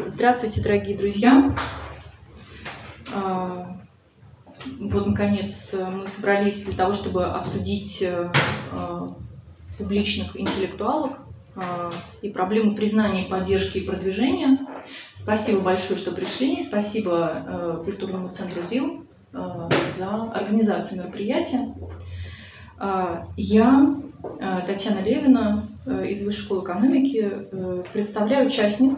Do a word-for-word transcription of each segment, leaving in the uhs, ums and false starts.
Здравствуйте, дорогие друзья! Вот, наконец, мы собрались для того, чтобы обсудить публичных интеллектуалов и проблему признания, поддержки и продвижения. Спасибо большое, что пришли. Спасибо Культурному центру ЗИЛ за организацию мероприятия. Я, Татьяна Левина, из Высшей школы экономики, представляю участниц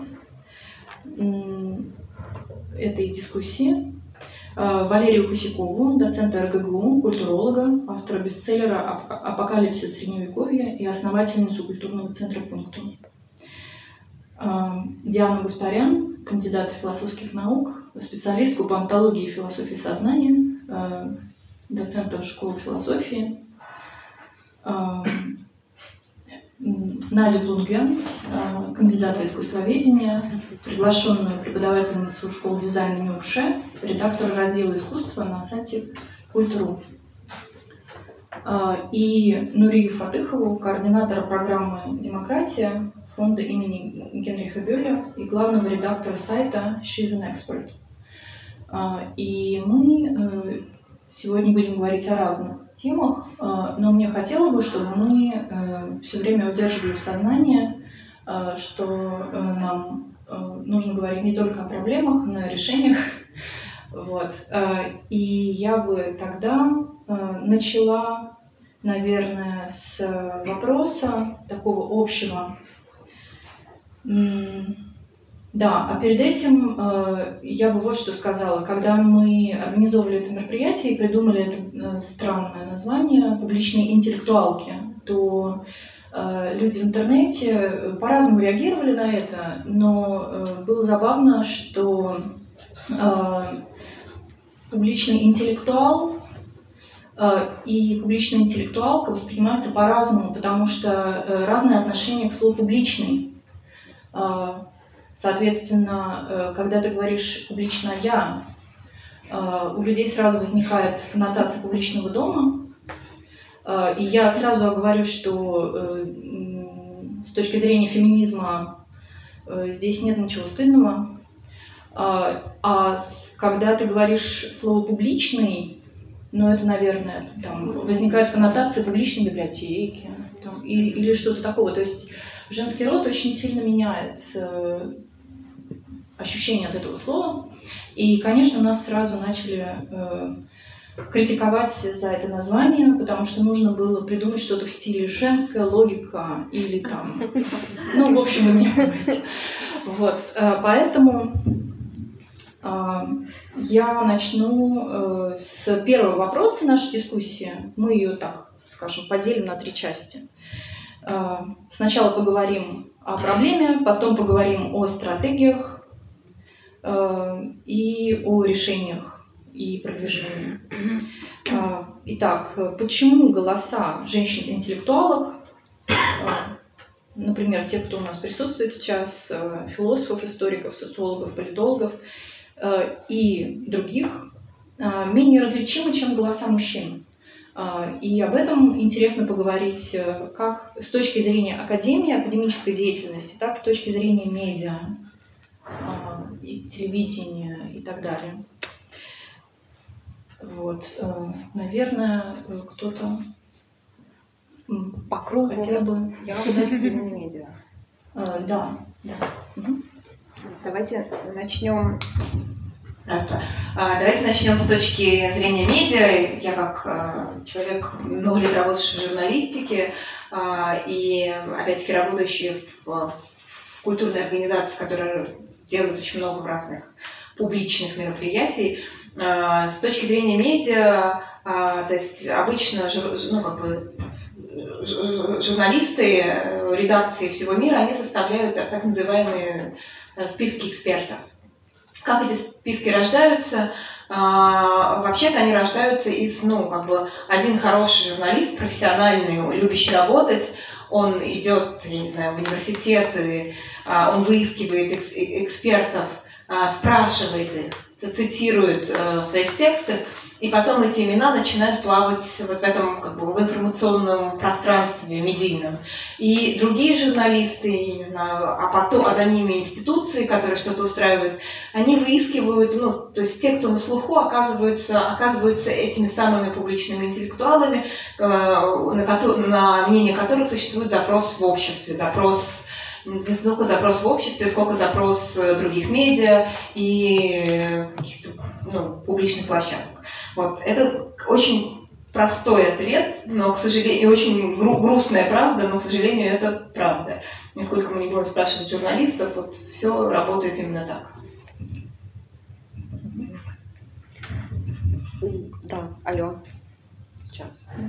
этой дискуссии. Валерию Косякову, доцента эр гэ гэ у, культуролога, автора бестселлера «Апокалипсис Средневековья» и основательницу культурного центра «Пунктум». Диану Гаспарян, кандидат философских наук, специалистку по онтологии и философии сознания, доцента школы философии. Надю Блунгян, кандидата искусствоведения, приглашенную преподавательницу школы дизайна МЮФШ, редактора раздела искусства на сайте Культ.ру. И Нурию Фатыхову, координатора программы «Демократия» фонда имени Генриха Бёля и главного редактора сайта She's an Expert. И мы сегодня будем говорить о разных темах, но мне хотелось бы, чтобы мы все время удерживали в сознании, что нам нужно говорить не только о проблемах, но и о решениях. Вот. И я бы тогда начала, наверное, с вопроса такого общего. Да, а перед этим э, я бы вот что сказала. Когда мы организовывали это мероприятие и придумали это э, странное название «Публичные интеллектуалки», то э, люди в интернете по-разному реагировали на это, но э, было забавно, что э, публичный интеллектуал э, и публичная интеллектуалка воспринимаются по-разному, потому что э, разное отношение к слову «публичный». Э, Соответственно, когда ты говоришь «публично я», у людей сразу возникает коннотация публичного дома. И я сразу говорю, что с точки зрения феминизма здесь нет ничего стыдного. А когда ты говоришь слово «публичный», ну это, наверное, там возникает коннотация публичной библиотеки там, и, или что-то такого. То есть женский род очень сильно меняет э, ощущение от этого слова. И, конечно, нас сразу начали э, критиковать за это название, потому что нужно было придумать что-то в стиле «женская логика» или там... Ну, в общем, вы меня понимаете. Вот. Э, поэтому э, я начну э, с первого вопроса нашей дискуссии. Мы ее, так скажем, поделим на три части. Сначала поговорим о проблеме, потом поговорим о стратегиях и о решениях и продвижении. Итак, почему голоса женщин-интеллектуалов, например, те, кто у нас присутствует сейчас, философов, историков, социологов, политологов и других, менее различимы, чем голоса мужчин? И об этом интересно поговорить как с точки зрения академии, академической деятельности, так и с точки зрения медиа, и телевидения и так далее. Вот. Наверное, кто-то по кругу хотел бы... Я бы даже взяла медиа. Да, да. Угу. Давайте начнем... Здравствуйте. Давайте начнем с точки зрения медиа. Я как человек, много лет работающий в журналистике и, опять-таки, работающий в, в культурной организации, которая делает очень много разных публичных мероприятий. С точки зрения медиа, то есть обычно ну, как бы, журналисты, редакции всего мира, они составляют так называемые списки экспертов. Как эти списки рождаются? А, вообще-то они рождаются из, ну, как бы, один хороший журналист, профессиональный, любящий работать, он идет, я не знаю, в университет, и, а, он выискивает экс- экспертов, а, спрашивает их, цитирует а, в своих текстах, и потом эти имена начинают плавать вот в этом как бы, в информационном пространстве медийном. И другие журналисты, я не знаю, а потом, а за ними институции, институции, которые что-то устраивают, они выискивают, ну, то есть те, кто на слуху, оказываются, оказываются этими самыми публичными интеллектуалами, на, ко- на мнение которых существует запрос в обществе, запрос не столько запрос в обществе, сколько запрос других медиа и каких-то ну, публичных площадок. Вот. Это очень простой ответ, но, к сожалению, и очень гру- грустная правда, но, к сожалению, это правда. Нисколько мы не будем спрашивать журналистов, вот все работает именно так. Да, алло. Сейчас.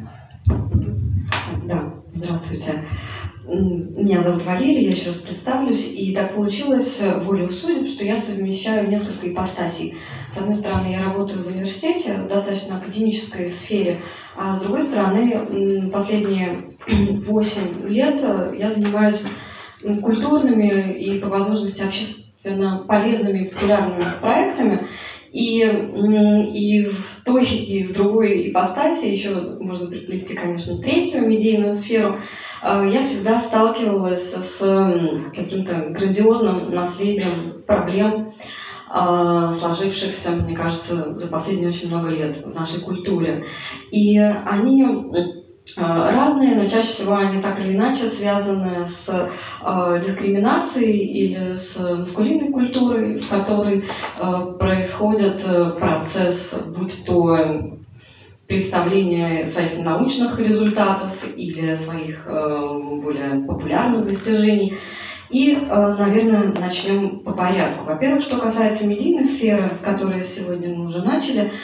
Да, здравствуйте. Меня зовут Валерия, я еще раз представлюсь. И так получилось, волею судеб, что я совмещаю несколько ипостасей. С одной стороны, я работаю в университете, в достаточно академической сфере, а с другой стороны, последние восемь лет я занимаюсь культурными и, по возможности, общественно полезными популярными проектами. И, и в той, и в другой ипостаси, еще можно приплести, конечно, третью медийную сферу, я всегда сталкивалась с каким-то грандиозным наследием проблем, сложившихся, мне кажется, за последние очень много лет в нашей культуре. И они разные, но чаще всего они так или иначе связаны с э, дискриминацией или с маскулинной культурой, в которой э, происходит процесс, будь то представление своих научных результатов или своих э, более популярных достижений. И, э, наверное, начнем по порядку. Во-первых, что касается медийной сферы, с которой сегодня мы уже начали,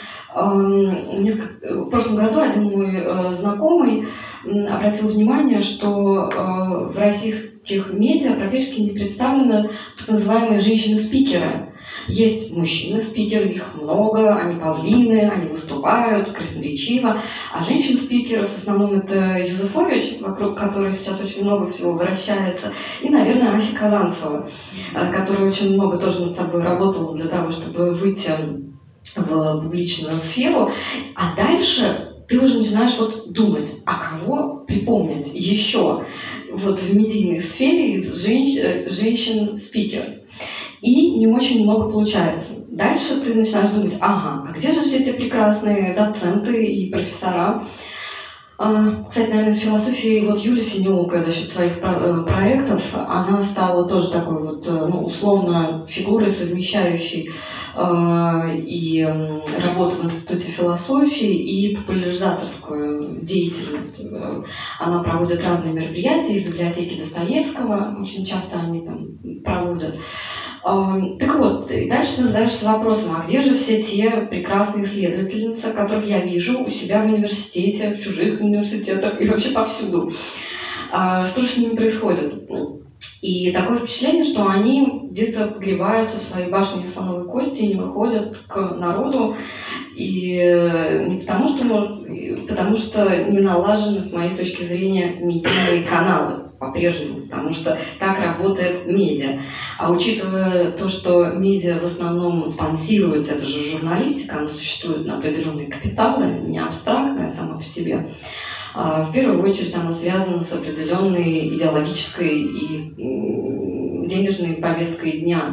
в прошлом году один мой э, знакомый обратил внимание, что э, в российских медиа практически не представлены так называемые женщины-спикеры. Есть мужчины-спикеры, их много, они павлины, они выступают красноречиво, а женщин-спикеров в основном это Юзефович, вокруг которой сейчас очень много всего вращается, и, наверное, Ася Казанцева, э, которая очень много тоже над собой работала для того, чтобы выйти в публичную сферу, а дальше ты уже начинаешь вот думать, а кого припомнить еще вот в медийной сфере из женщ- женщин-спикеров. И не очень много получается. Дальше ты начинаешь думать, ага, а где же все эти прекрасные доценты и профессора? Кстати, наверное, с философией вот Юлия Синеокая за счет своих проектов, она стала тоже такой вот, ну, условно, фигурой, совмещающей э, и работу в Институте философии, и популяризаторскую деятельность. Она проводит разные мероприятия в библиотеке Достоевского, очень часто они там проводят. Так вот, и дальше ты задаешься вопросом, а где же все те прекрасные исследовательницы, которых я вижу у себя в университете, в чужих университетах и вообще повсюду? Что же с ними происходит? И такое впечатление, что они где-то погреваются в своей башне из слоновой кости и не выходят к народу. И не потому что, потому что не налажены, с моей точки зрения, медийные каналы по-прежнему, потому что так работает медиа. А учитывая то, что медиа в основном спонсируется, это же журналистика, она существует на определенные капиталы, не абстрактная сама по себе, в первую очередь она связана с определенной идеологической и денежной повесткой дня.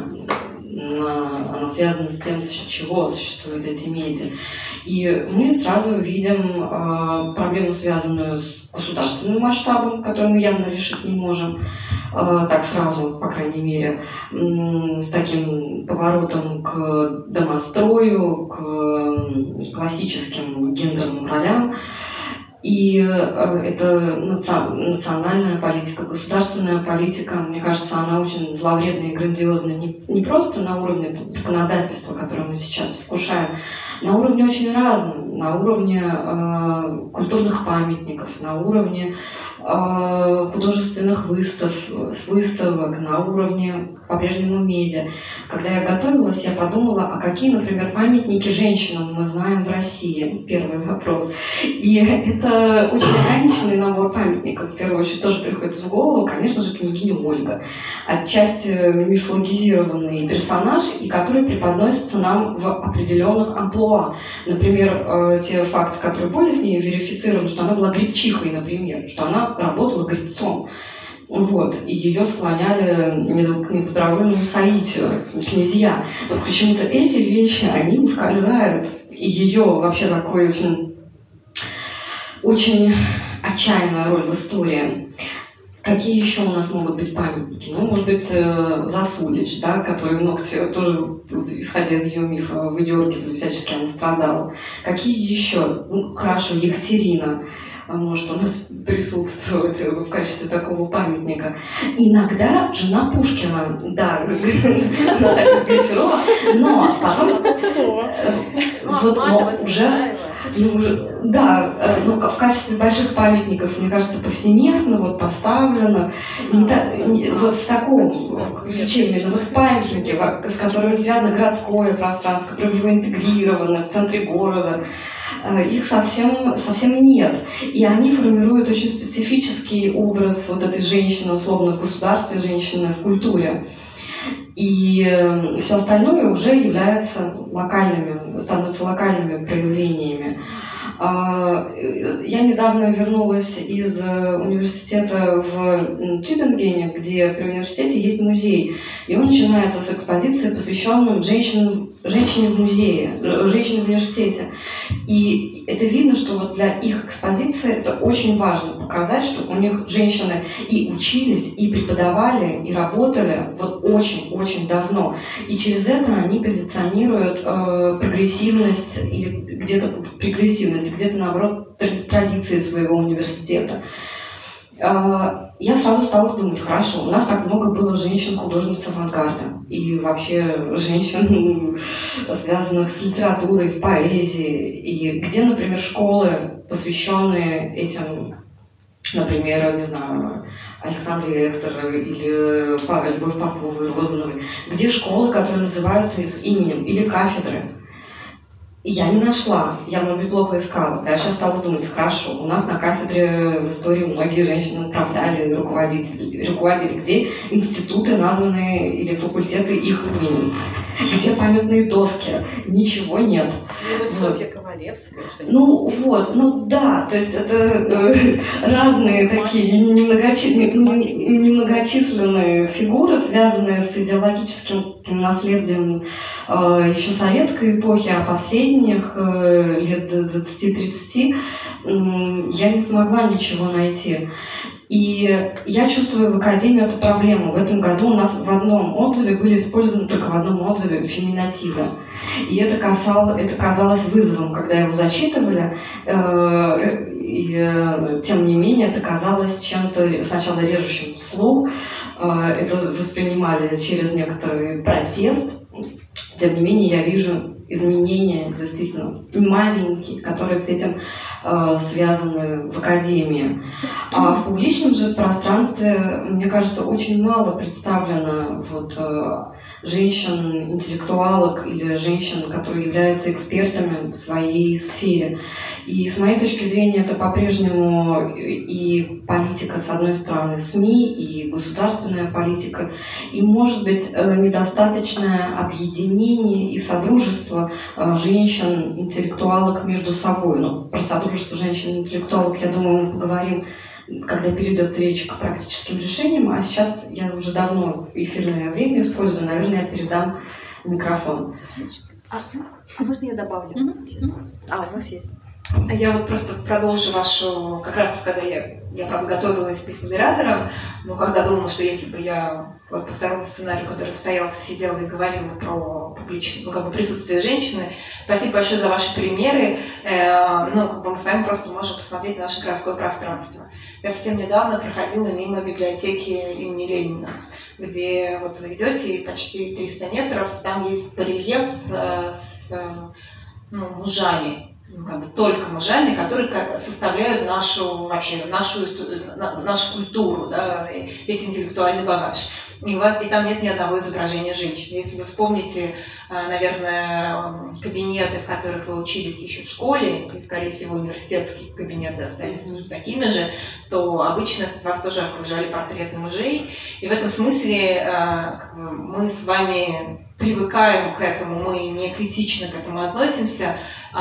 Она связана с тем, за счет чего существуют эти медиа. И мы сразу видим э, проблему, связанную с государственным масштабом, который мы явно решить не можем, э, так сразу, по крайней мере, э, с таким поворотом к домострою, к э, классическим гендерным ролям. И э, это национальная политика, государственная политика, мне кажется, она очень зловредная и грандиозная, не, не просто на уровне там, законодательства, которое мы сейчас вкушаем, на уровне очень разном, на уровне э, культурных памятников, на уровне э, художественных выстав, выставок, на уровне по-прежнему медиа. Когда я готовилась, я подумала, а какие, например, памятники женщинам мы знаем в России? Первый вопрос. И это очень ограниченный набор памятников. В первую очередь тоже приходит в голову, конечно же, княгиня Ольга. Отчасти мифологизированный персонаж, и который преподносится нам в определенных амплуа. Например, те факты, которые более с ней верифицированы, что она была грибчихой, например, что она работала грибцом. Вот, и ее склоняли к недобровольному соитию, князья. Вот почему-то эти вещи, они ускользают, и ее вообще такой очень, очень отчаянная роль в истории. Какие еще у нас могут быть памятники? Ну, может быть, Засулич, да, который ногти тоже, исходя из ее мифа, выдергивали, всячески она страдала. Какие еще? Ну, хорошо, Екатерина может у нас присутствовать в качестве такого памятника. Иногда жена Пушкина, да, Гончарова, но потом... Вот уже... Да, но в качестве больших памятников, мне кажется, повсеместно вот поставлено, вот в таком ключе, именно вот памятники, с которыми связано городское пространство, которое в него интегрировано в центре города, их совсем, совсем нет. И они формируют очень специфический образ вот этой женщины, условно, в государстве, женщины в культуре. И все остальное уже является локальными, становится локальными проявлениями. Я недавно вернулась из университета в Тюбингене, где при университете есть музей. И он начинается с экспозиции, посвященной женщинам, женщине в музее, женщине в университете. И это видно, что вот для их экспозиции это очень важно показать, что у них женщины и учились, и преподавали, и работали вот очень-очень давно. И через это они позиционируют э, прогрессивность или где-то прогрессивность, где-то наоборот традиции своего университета. Я сразу стала думать, хорошо, у нас так много было женщин-художниц авангарда и вообще женщин, связанных с литературой, с поэзией, и где, например, школы, посвященные этим, например, не знаю, Александре Экстер или Любовь Поповой, Розановой, где школы, которые называются их именем, или кафедры. Я не нашла, я, может быть, плохо искала. Дальше я стала думать, хорошо, у нас на кафедре в истории многие женщины управляли, руководители, руководили, где институты, названные, или факультеты их именем, где памятные доски, ничего нет. Ну, вот Софья Ковалевская, что-нибудь. Ну, вот, ну да, то есть это э, разные такие немногочисленные, немногочисленные фигуры, связанные с идеологическим наследием э, еще советской эпохи, а последних э, лет двадцати-тридцати э, я не смогла ничего найти. И я чувствую в Академии эту проблему. В этом году у нас в одном отзыве были использованы только в одном отзыве феминативы. И это, касало, это казалось вызовом, когда его зачитывали. Э, и, э, тем не менее, это казалось чем-то сначала режущим слух. Э, это воспринимали через некоторый протест. Тем не менее, я вижу изменения действительно маленькие, которые с этим э, связаны в Академии. А в публичном же пространстве, мне кажется, очень мало представлено вот, э, женщин-интеллектуалок или женщин, которые являются экспертами в своей сфере. И с моей точки зрения это по-прежнему и политика, с одной стороны, СМИ, и государственная политика, и, может быть, недостаточное объединение и содружество женщин-интеллектуалок между собой. Но про содружество женщин-интеллектуалок, я думаю, мы поговорим, когда перейдет речь к практическим решениям, а сейчас я уже давно эфирное время использую, наверное, я передам микрофон. А, а можно я добавлю? Mm-hmm. А, у вас есть. Я вот просто продолжу вашу, как раз когда я, я правда, готовилась быть модератором, но когда думала, что если бы я вот по второму сценарию, который состоялся, сидела и говорила про публичное, ну, как бы присутствие женщины, спасибо большое за ваши примеры. Э, ну, как бы мы с вами просто можем посмотреть на наше городское пространство. Я совсем недавно проходила мимо библиотеки имени Ленина, где вот вы идете и почти триста метров, там есть барельеф э, с э, ну, мужами. Ну, как бы только мужами, которые составляют нашу, вообще, нашу, нашу культуру, да, весь интеллектуальный багаж. И, и там нет ни одного изображения женщин. Если вы вспомните, наверное, кабинеты, в которых вы учились еще в школе, и, скорее всего, университетские кабинеты остались такими же, то обычно вас тоже окружали портреты мужей. И в этом смысле как бы, мы с вами привыкаем к этому, мы не критично к этому относимся,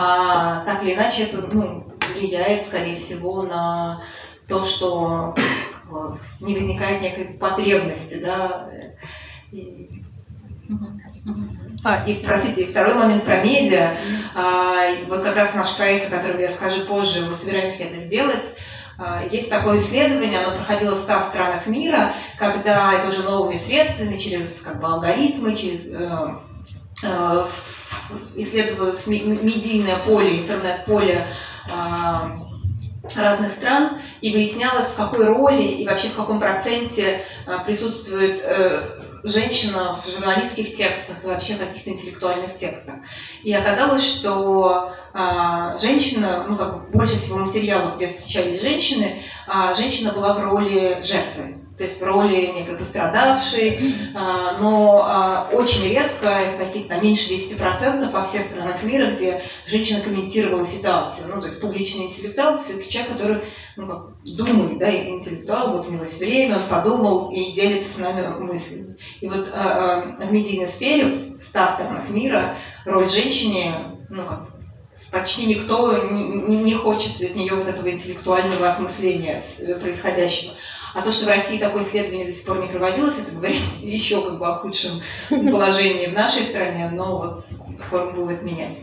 а так или иначе это ну, влияет, скорее всего, на то, что не возникает некой потребности, да. И, а, и, простите, и второй момент про медиа. А, вот как раз наш проект, о котором я расскажу позже, мы собираемся это сделать. А, есть такое исследование, оно проходило в ста странах мира, когда это уже новыми средствами, через как бы, алгоритмы, через э, э, исследовалось медийное поле, интернет-поле э, разных стран, и выяснялось, в какой роли и вообще в каком проценте э, присутствует э, женщина в журналистских текстах и вообще в каких-то интеллектуальных текстах. И оказалось, что э, женщина, ну как больше всего материалов, где встречались женщины, э, женщина была в роли жертвы. То есть в роли некой пострадавшей, но очень редко, это каких-то меньше десяти процентов во всех странах мира, где женщина комментировала ситуацию. Ну, то есть публичный интеллектуал – это все-таки человек, который ну, как, думает, да, и интеллектуал, вот у него есть время, он подумал и делится с нами мыслями. И вот в медийной сфере в ста странах мира роль женщины, ну, как, почти никто не, не, не хочет от нее вот этого интеллектуального осмысления происходящего. А то, что в России такое исследование до сих пор не проводилось, это говорит еще как бы о худшем положении в нашей стране, но вот скоро будет менять.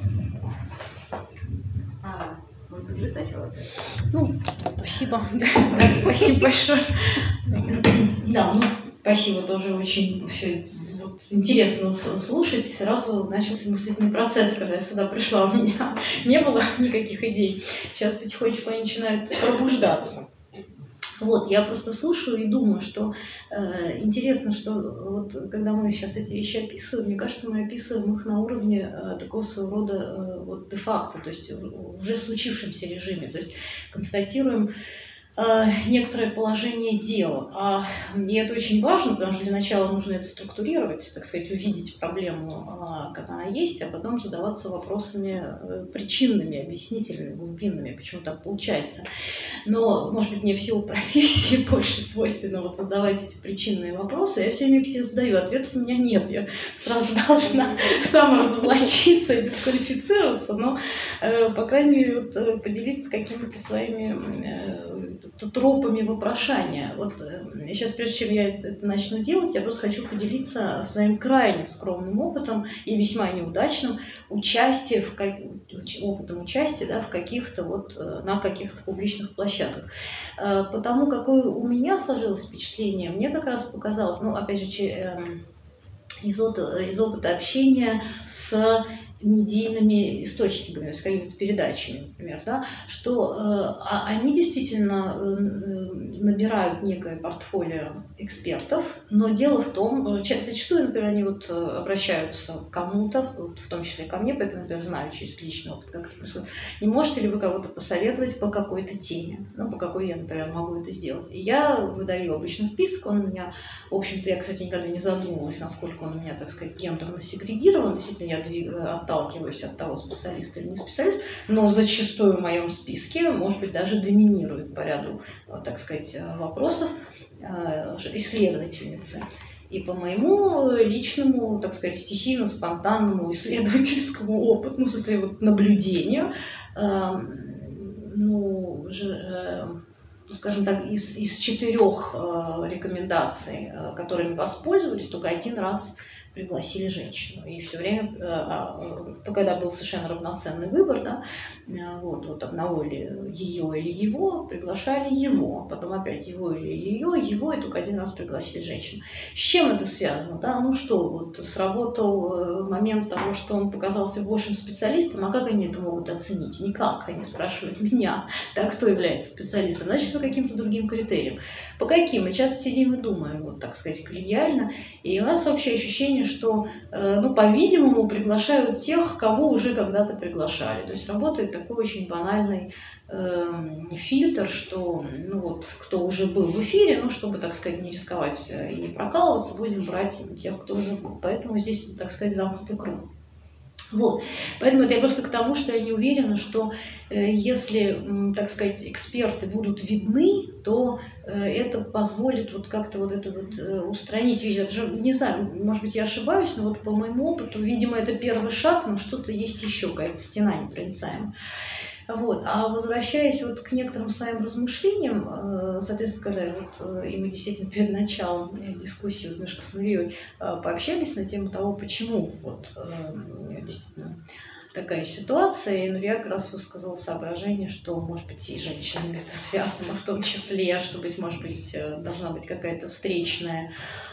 А, вы сначала? Ну, спасибо. Спасибо большое. Да, ну, спасибо, тоже очень все вот, интересно слушать. Сразу начался мыслительный процесс, когда я сюда пришла, у меня не было никаких идей. Сейчас потихонечку они начинают пробуждаться. Вот, я просто слушаю и думаю, что э, интересно, что вот когда мы сейчас эти вещи описываем, мне кажется, мы описываем их на уровне э, такого своего рода э, вот де-факто, то есть в уже случившемся режиме, то есть констатируем э, некоторое положение дела. А, и это очень важно, потому что для начала нужно это структурировать, так сказать, увидеть проблему, э, как она есть, а потом задаваться вопросами э, причинными, объяснительными, глубинными, почему так получается. Но, может быть, мне в силу профессии больше свойственно вот задавать эти причинные вопросы. Я все время их себе задаю, ответов у меня нет. Я сразу должна саморазоблачиться и дисквалифицироваться, но, э, по крайней мере, вот, э, поделиться какими-то своими э, тропами вопрошания. Вот э, сейчас, прежде чем я это начну делать, я просто хочу поделиться своим крайне скромным опытом и весьма неудачным участием в как... опытом участия, да, в каких-то вот, на каких-то публичных площадках. Потому какое у меня сложилось впечатление, мне как раз показалось, ну, опять же, из опыта общения с медийными источниками, то есть какими-то передачами, например, да, что э, они действительно э, набирают некое портфолио экспертов, но дело в том, зачастую, например, они вот обращаются к кому-то, вот, в том числе ко мне, поэтому, например, знаю через личный опыт, как это происходит. Не можете ли вы кого-то посоветовать по какой-то теме, ну, по какой я, например, могу это сделать? И я выдаю обычно список, он у меня, в общем-то, я, кстати, никогда не задумывалась, насколько он у меня, так сказать, гендерно сегрегирован, действительно, я двигаю, отталкиваюсь от того, специалист или не специалист, но зачастую в моем списке, может быть, даже доминирует по ряду, так сказать, вопросов исследовательницы. И по моему личному, так сказать, стихийно-спонтанному исследовательскому опыту, ну, в смысле, вот, наблюдению, э, ну, же, э, скажем так, из, из четырех э, рекомендаций, э, которыми воспользовались, только один раз пригласили женщину. И все время, э, когда был совершенно равноценный выбор, да, э, вот, вот одного или ее или его, приглашали его, потом опять его или ее, его, и только один раз пригласили женщину. С чем это связано? Да? Ну что, вот сработал момент того, что он показался большим специалистом, а как они это могут оценить? Никак. Они спрашивают меня, так, кто является специалистом? Значит, по каким-то другим критериям. По каким? Мы часто сидим и думаем, вот так сказать, коллегиально, и у нас общее ощущение, что, ну, по-видимому, приглашают тех, кого уже когда-то приглашали. То есть работает такой очень банальный э, фильтр, что, ну вот, кто уже был в эфире, ну, чтобы, так сказать, не рисковать и не прокалываться, будем брать тех, кто уже был. Поэтому здесь, так сказать, замкнутый круг. Вот. Поэтому это я просто к тому, что я не уверена, что э, если, так сказать, эксперты будут видны, то э, это позволит вот как-то вот это вот э, устранить вещи. Не знаю, может быть, я ошибаюсь, но вот по моему опыту, видимо, это первый шаг, но что-то есть еще, какая-то стена непроницаемая. Вот. А возвращаясь вот к некоторым своим размышлениям, соответственно, когда вот, и мы действительно перед началом дискуссии вот немножко с Нурией пообщались на тему того, почему вот, действительно такая ситуация, и Нурия как раз высказала соображение, что, может быть, и с женщинами это связано в том числе, что, быть, может быть, должна быть какая-то встречная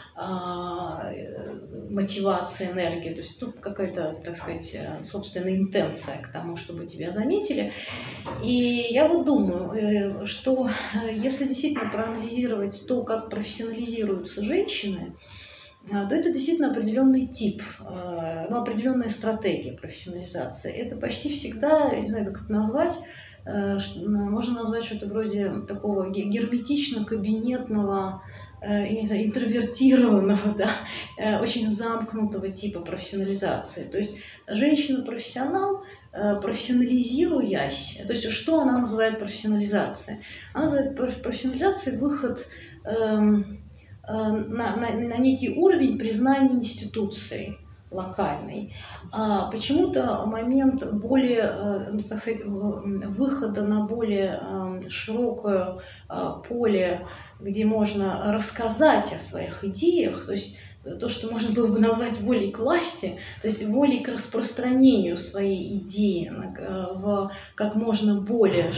мотивация, энергия, то есть ну, какая-то, так сказать, собственная интенция к тому, чтобы тебя заметили. И я вот думаю, что если действительно проанализировать то, как профессионализируются женщины, то это действительно определенный тип, ну, определенная стратегия профессионализации. Это почти всегда, я не знаю, как это назвать, можно назвать что-то вроде такого герметично-кабинетного, не знаю, интровертированного, да, очень замкнутого типа профессионализации. То есть женщина-профессионал, профессионализируясь, то есть что она называет профессионализацией? Она называет профессионализацией выход эм, На, на, на некий уровень признания институцией локальной. А почему-то момент более, так сказать, выхода на более широкое поле, где можно рассказать о своих идеях, то есть то, что можно было бы назвать волей к власти, то есть волей к распространению своей идеи в как можно более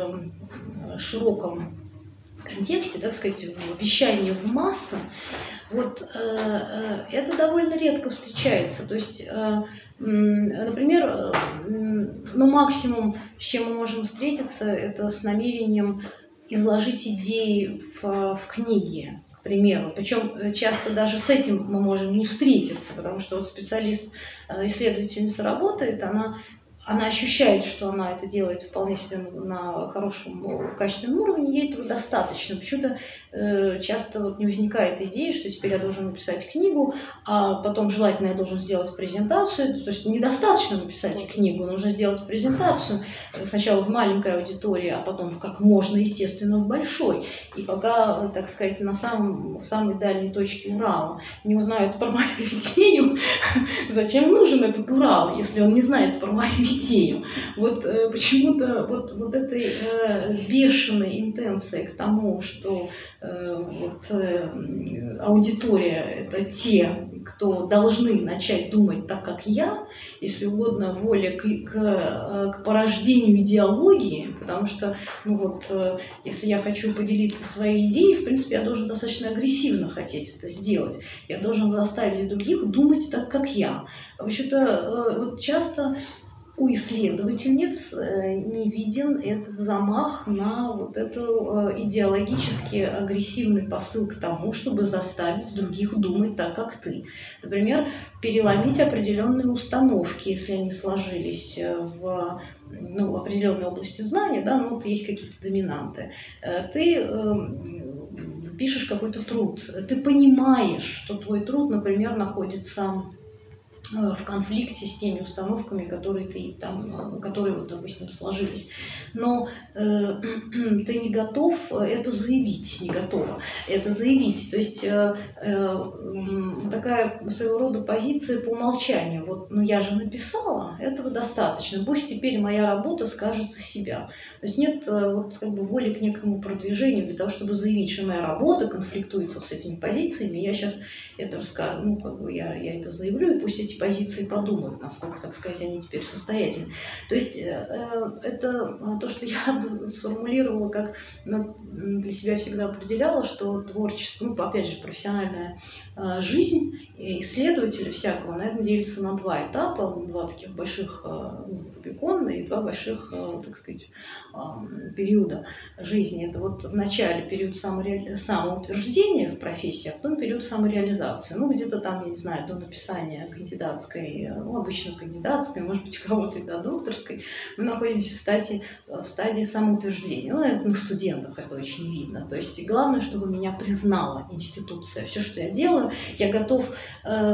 широком контексте, так сказать, вещание в массы, вот э, это довольно редко встречается. То есть, э, например, ну, максимум, с чем мы можем встретиться, это с намерением изложить идеи в, в книге, к примеру. Причем часто даже с этим мы можем не встретиться, потому что вот специалист, исследовательница работает, она Она ощущает, что она это делает вполне себе на хорошем, качественном уровне, ей этого достаточно. Почему-то э, часто вот не возникает идеи, что теперь я должен написать книгу, а потом желательно я должен сделать презентацию. То есть недостаточно написать книгу, нужно сделать презентацию сначала в маленькой аудитории, а потом как можно, естественно, в большой. И пока, так сказать, на самом, в самой дальней точке Урала не узнают про мою идею, зачем нужен этот Урал, если он не знает про мою идею? идею. Вот э, почему-то вот, вот этой э, бешеной интенцией к тому, что э, вот, э, аудитория – это те, кто должны начать думать так, как я, если угодно, воля к, к, к порождению идеологии, потому что, ну вот, э, если я хочу поделиться своей идеей, в принципе, я должен достаточно агрессивно хотеть это сделать. Я должен заставить других думать так, как я. Вообще-то, э, вот часто у исследовательниц не виден этот замах на вот эту идеологически агрессивный посыл к тому, чтобы заставить других думать так, как ты. Например, переломить определенные установки, если они сложились в, ну, определенной области знания, да, ну, вот есть какие-то доминанты. Ты э, пишешь какой-то труд, ты понимаешь, что твой труд, например, находится в конфликте с теми установками, которые ты там, которые вот, допустим, сложились. Но э, ты не готов это заявить, не готова это заявить. То есть э, э, такая своего рода позиция по умолчанию. Вот, ну я же написала, этого достаточно. Пусть теперь моя работа скажет за себя. То есть нет э, вот, как бы, воли к некому продвижению для того, чтобы заявить, что моя работа конфликтует вот с этими позициями. Я сейчас это расскажу, ну, как бы я, я это заявлю, и пусть эти позиции подумают, насколько, так сказать, они теперь состоятельны. То есть э, это то, что я бы сформулировала, как, ну, для себя всегда определяла, что творчество, ну, опять же, профессиональная э, жизнь исследователя всякого, наверное, делится на два этапа, два таких больших, ну, рубикона и два больших, э, так сказать, э, периода жизни. Это вот в начале период самореали... самоутверждения в профессии, а потом период самореализации. Ну, где-то там, я не знаю, до написания кандидатской, ну, обычно кандидатской, может быть, у кого-то и до докторской, мы находимся в стадии, в стадии самоутверждения. Ну, это на студентах это очень видно. То есть главное, чтобы меня признала институция. Все, что я делаю, я готов э,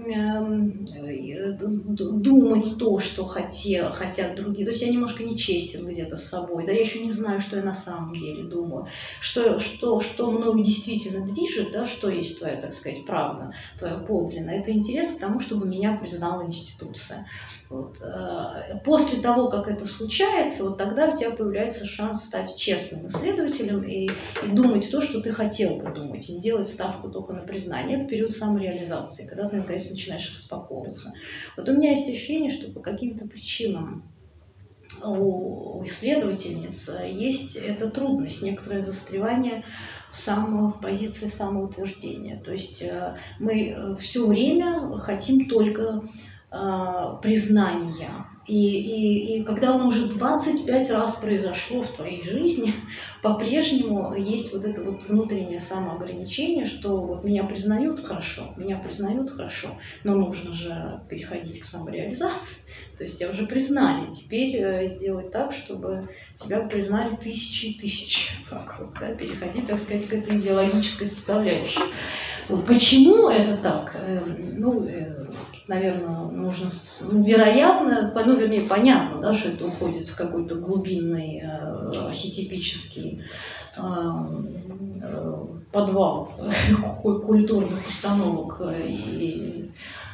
э, думать то, что хотел, хотят другие. То есть я немножко нечестен где-то с собой. Да, я еще не знаю, что я на самом деле думаю. Что, что, что мною действительно движет, да, что есть твоя, так сказать, правда, твоя подлинная. Это интерес к тому, чтобы меня признала институция. Вот. После того, как это случается, вот тогда у тебя появляется шанс стать честным исследователем и, и думать то, что ты хотел бы думать, и не делать ставку только на признание. Это период самореализации, когда ты, наконец, начинаешь распаковываться. Вот у меня есть ощущение, что по каким-то причинам у исследовательниц есть эта трудность, некоторое застревание в, само, в позиции самоутверждения. То есть мы все время хотим только признания. И, и, и когда оно уже двадцать пять раз произошло в твоей жизни, по-прежнему есть вот это вот внутреннее самоограничение, что вот меня признают хорошо, меня признают хорошо, но нужно же переходить к самореализации. То есть тебя уже признали, теперь сделать так, чтобы тебя признали тысячи и тысячи вокруг, да? Переходи, так сказать, к этой идеологической составляющей. Вот почему это так? Ну, наверное, нужно, ну, вероятно, ну, вернее, понятно, да, что это уходит в какой-то глубинный э, архетипический э, э, подвал культурных установок и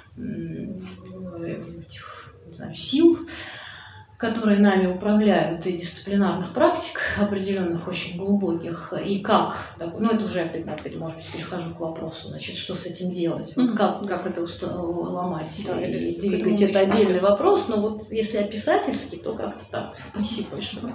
э, этих, не знаю, сил, которые нами управляют, и дисциплинарных практик определенных, очень глубоких, и как, ну это уже, опять, может быть, перехожу к вопросу, значит, что с этим делать, вот как, как это ломать, да, и двигать, это отдельный вопрос, но вот если описательски, то как-то так. Спасибо большое.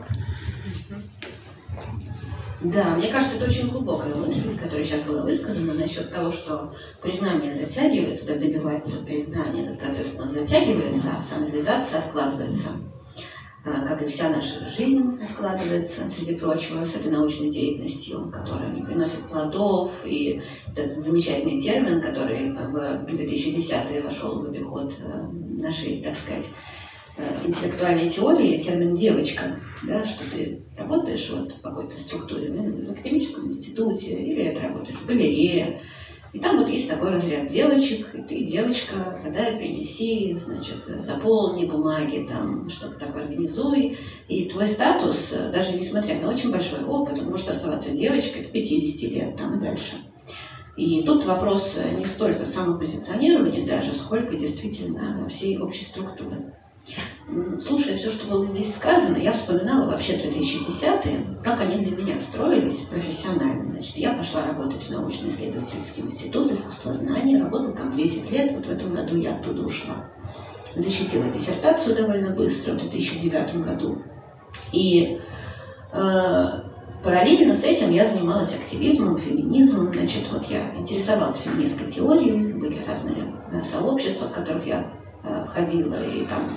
Да, мне кажется, это очень глубокая мысль, которая сейчас была высказана насчет того, что признание затягивается, добивается признания, этот процесс у нас затягивается, а самореализация откладывается. Как и вся наша жизнь откладывается, среди прочего, с этой научной деятельностью, которая не приносит плодов. И этот замечательный термин, который в две тысячи десятые вошел в обиход нашей, так сказать, интеллектуальной теории, термин «девочка», да, что ты работаешь вот в какой-то структуре, в академическом институте, или ты работаешь в галерее. И там вот есть такой разряд девочек, и ты, девочка, подай, принеси, значит, заполни бумаги, там, что-то такое организуй. И твой статус, даже несмотря на очень большой опыт, он может оставаться девочкой до пятидесяти лет, там и дальше. И тут вопрос не столько самопозиционирования даже, сколько действительно всей общей структуры. Слушая все, что было здесь сказано, я вспоминала вообще две тысячи десятые, как они для меня строились профессионально. Значит, я пошла работать в научно-исследовательский институт искусствознания, работала там десять лет, вот в этом году я оттуда ушла. Защитила диссертацию довольно быстро, в две тысячи девятом году. И э, параллельно с этим я занималась активизмом, феминизмом. Значит, вот я интересовалась феминистской теорией, были разные да, сообщества, в которых я э, ходила, и там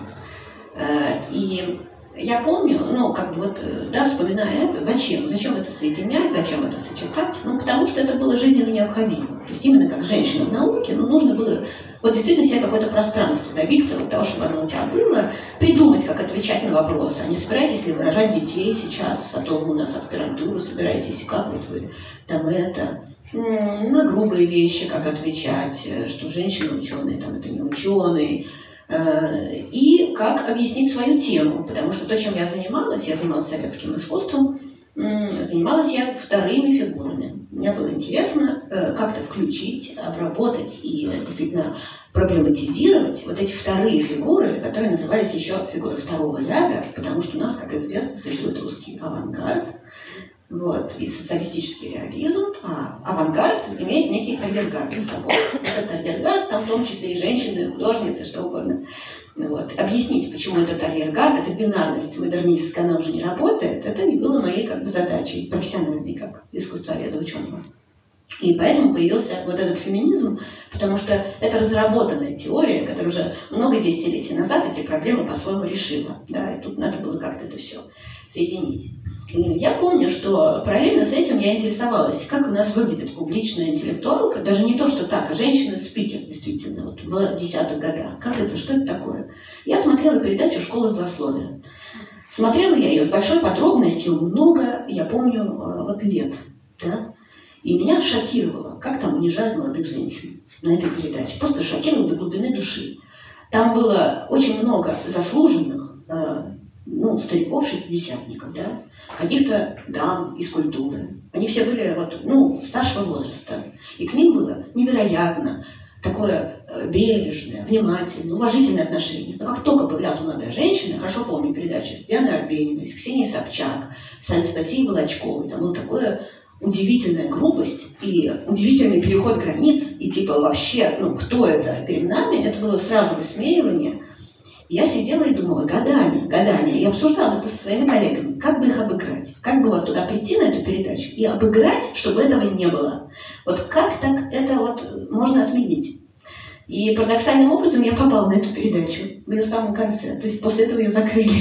И я помню, ну, как бы вот, да, вспоминая это, зачем? Зачем это соединять, зачем это сочетать? Ну, потому что это было жизненно необходимо. То есть именно как женщина в науке, ну, нужно было вот действительно себе какое-то пространство добиться вот того, чтобы оно у тебя было, придумать, как отвечать на вопросы. А не собираетесь ли вы рожать детей сейчас, а то вы у нас аспирантуру собираетесь, как вот вы там это... на грубые вещи, как отвечать, что женщины-ученые, там, это не ученые. И как объяснить свою тему, потому что то, чем я занималась, я занималась советским искусством, занималась я вторыми фигурами. Мне было интересно как-то включить, обработать и действительно проблематизировать вот эти вторые фигуры, которые назывались еще фигуры второго ряда, потому что у нас, как известно, существует русский авангард, вот, и социалистический реализм, а авангард имеет некий арьергард за собой. Этот арьергард, там в том числе и женщины, художницы, что угодно. Вот. Объяснить, почему этот арьергард, эта бинарность модернистская, она уже не работает, это не было моей как бы задачей профессиональной, как искусствоведа ученого. И поэтому появился вот этот феминизм, потому что это разработанная теория, которая уже много десятилетий назад эти проблемы по-своему решила. Да, и тут надо было как-то это все соединить. И я помню, что параллельно с этим я интересовалась, как у нас выглядит публичная интеллектуалка, даже не то, что так, а женщина-спикер, действительно, вот в десятых годах. Как это, что это такое? Я смотрела передачу «Школа злословия». Смотрела я ее с большой подробностью, много, я помню, вот лет, да? И меня шокировало, как там унижают молодых женщин на этой передаче. Просто шокировало до глубины души. Там было очень много заслуженных, ну, стариков, шестидесятников, да, каких-то дам из культуры. Они все были вот, ну, старшего возраста. И к ним было невероятно такое бережное, внимательное, уважительное отношение. Но как только появлялась молодая женщина, хорошо помню передачи с Дианой Арбениной, с Ксенией Собчак, с Анастасией Волочковой, там была такая удивительная грубость и удивительный переход границ, и типа вообще, ну кто это перед нами, это было сразу высмеивание. Я сидела и думала годами, годами, и обсуждала это со своими коллегами, как бы их обыграть, как бы вот туда прийти на эту передачу и обыграть, чтобы этого не было. Вот как так это вот можно отменить? И парадоксальным образом я попала на эту передачу в ее самом конце. То есть после этого ее закрыли.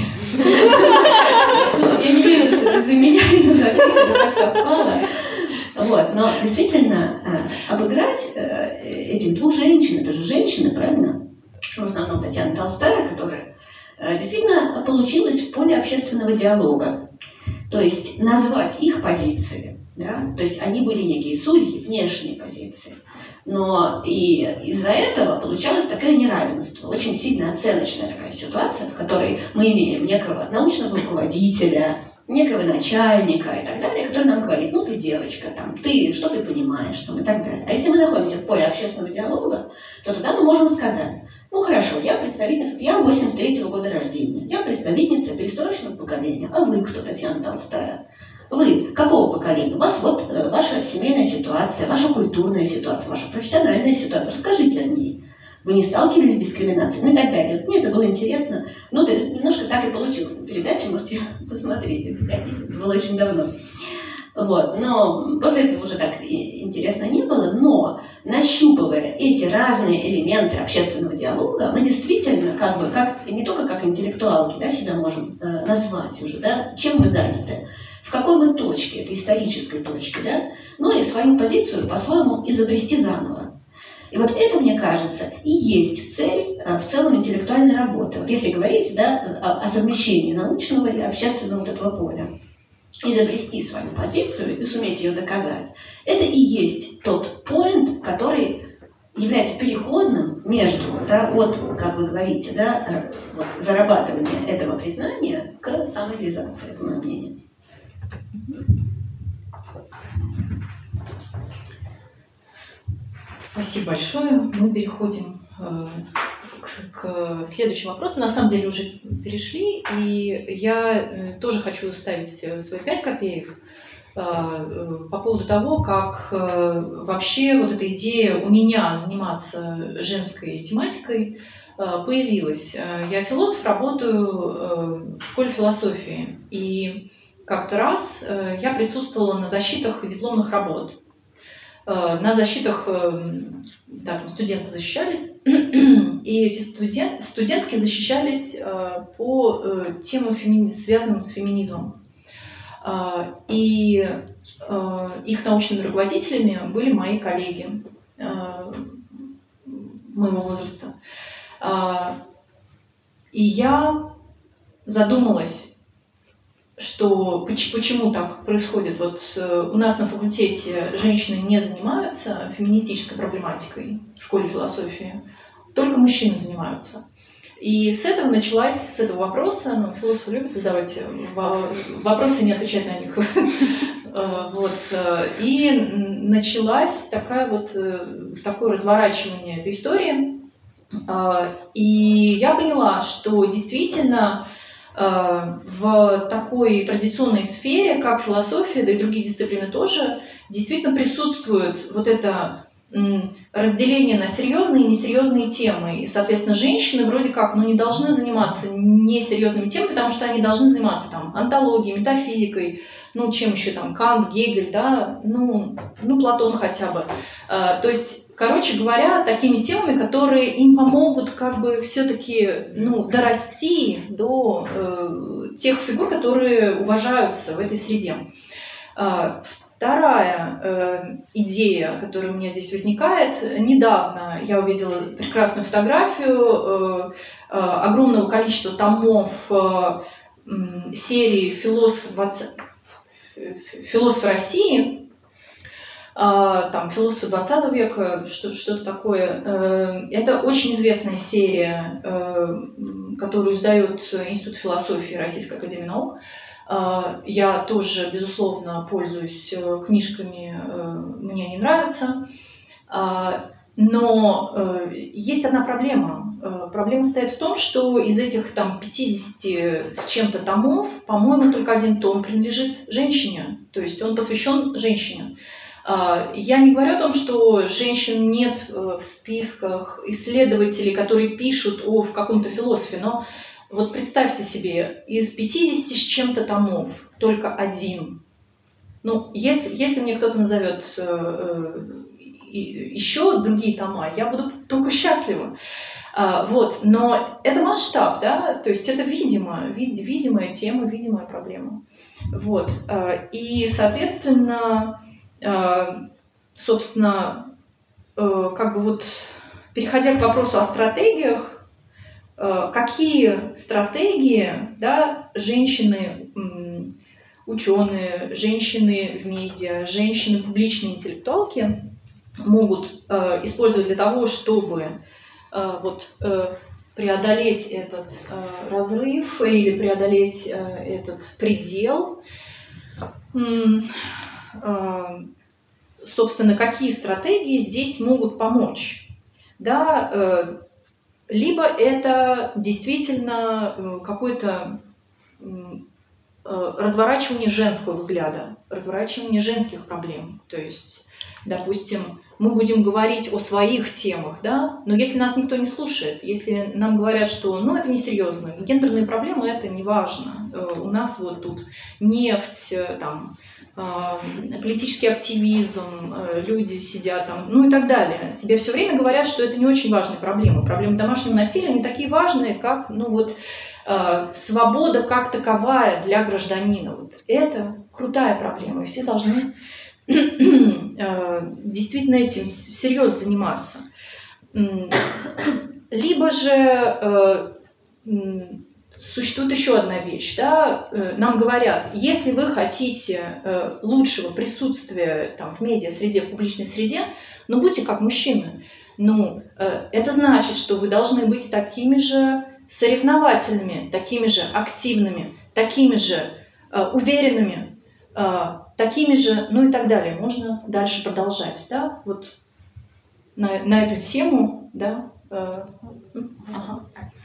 Я не верю, что это за меня ее закрыли, это так совпало. Вот. Но действительно обыграть этих двух женщин, это же женщины, правильно? В основном Татьяна Толстая, которая действительно получилась в поле общественного диалога. То есть назвать их позиции, да? То есть они были некие судьи, внешние позиции. Но и из-за этого получалось такое неравенство, очень сильно оценочная такая ситуация, в которой мы имеем некого научного руководителя, некого начальника и так далее, который нам говорит, ну ты девочка, там, ты, что ты понимаешь, там, и так далее. А если мы находимся в поле общественного диалога, то тогда мы можем сказать, ну хорошо, я представительница, я восемьдесят третьего года рождения, я представительница перестроечного поколения, а вы кто, Татьяна Толстая? Вы какого поколения? У вас вот э, ваша семейная ситуация, ваша культурная ситуация, ваша профессиональная ситуация. Расскажите о ней. Вы не сталкивались с дискриминацией? Ну и так далее. Мне это было интересно. Ну, да, немножко так и получилось на передаче. Можете посмотреть, если хотите. Это было очень давно. Вот. Но после этого уже так интересно не было. Но нащупывая эти разные элементы общественного диалога, мы действительно как бы, как, не только как интеллектуалки, да, себя можем э, назвать уже, да, чем мы заняты. В какой мы точке, это исторической точке, да, но и свою позицию по-своему изобрести заново. И вот это, мне кажется, и есть цель в целом интеллектуальной работы. Вот если говорить, да, о, о совмещении научного и общественного вот этого поля, изобрести свою позицию и суметь ее доказать, это и есть тот поинт, который является переходным между, да, от, как вы говорите, да, вот, зарабатывания этого признания к самореализации, это мое мнение. Спасибо большое. Мы переходим э, к, к следующему вопросу. На самом деле уже перешли, и я э, тоже хочу ставить свои пять копеек э, э, по поводу того, как э, вообще вот эта идея у меня заниматься женской тематикой э, появилась. Я философ, работаю э, в школе философии, и как-то раз э, я присутствовала на защитах дипломных работ. Э, на защитах э, да, там студенты защищались, и эти студент, студентки защищались э, по э, темам, фемини... связанным с феминизмом. Э, и э, их научными руководителями были мои коллеги э, моего возраста. Э, и я задумалась, что почему так происходит. Вот э, у нас на факультете женщины не занимаются феминистической проблематикой в школе философии, только мужчины занимаются. И с этого началась, с этого вопроса, ну, философы любят задавать вопросы, не отвечать на них. Вот. И началась такая вот, такое разворачивание этой истории. И я поняла, что действительно в такой традиционной сфере, как философия, да и другие дисциплины тоже, действительно присутствует вот это разделение на серьезные и несерьезные темы. И, соответственно, женщины вроде как ну, не должны заниматься несерьезными темами, потому что они должны заниматься там, онтологией, метафизикой, ну, чем еще там, Кант, Гегель, да, ну, ну Платон хотя бы. А, то есть, короче говоря, такими темами, которые им помогут как бы все-таки ну, дорасти до э, тех фигур, которые уважаются в этой среде. А, Вторая э, идея, которая у меня здесь возникает, недавно я увидела прекрасную фотографию э, э, огромного количества томов э, э, серии «Философ, «Философ России», э, там «Философ двадцатого века», что, что-то такое. Э, это очень известная серия, э, которую издает Институт философии Российской академии наук. Я тоже, безусловно, пользуюсь книжками, мне они нравятся. Но э, есть одна проблема. Э, проблема состоит в том, что из этих там пятидесяти с чем-то томов, по-моему, только один том принадлежит женщине. То есть он посвящен женщине. Э, я не говорю о том, что женщин нет э, в списках исследователей, которые пишут о в каком-то философе, но вот представьте себе, из пятидесяти с чем-то томов только один. Ну, если, если мне кто-то назовет э, э, еще другие тома, я буду только счастлива. А, вот. Но это масштаб, да, то есть это видимо, вид, видимая тема, видимая проблема. Вот. А, и, соответственно, а, собственно, а, как бы вот, переходя к вопросу о стратегиях, какие стратегии, да, женщины, ученые, женщины в медиа, женщины публичные интеллектуалки могут э, использовать для того, чтобы э, вот, э, преодолеть этот э, разрыв или преодолеть э, этот предел. Э, собственно, какие стратегии здесь могут помочь? Да, э, либо это действительно какое-то разворачивание женского взгляда, разворачивание женских проблем. То есть, допустим, мы будем говорить о своих темах, да, но если нас никто не слушает, если нам говорят, что ну, это несерьезно, гендерные проблемы это не важно, у нас вот тут нефть, там, политический активизм, люди сидят там, ну и так далее. Тебе все время говорят, что это не очень важные проблемы. Проблемы домашнего насилия не такие важные, как ну, вот, свобода как таковая для гражданина. Вот это крутая проблема, и все должны действительно этим всерьез заниматься. Либо же существует еще одна вещь. Да? Нам говорят, если вы хотите лучшего присутствия там, в медиа-среде, в публичной среде, ну будьте как мужчины. Ну, это значит, что вы должны быть такими же соревновательными, такими же активными, такими же уверенными, такими же, ну и так далее. Можно дальше продолжать. Да? Вот на, на эту тему, да. Ага.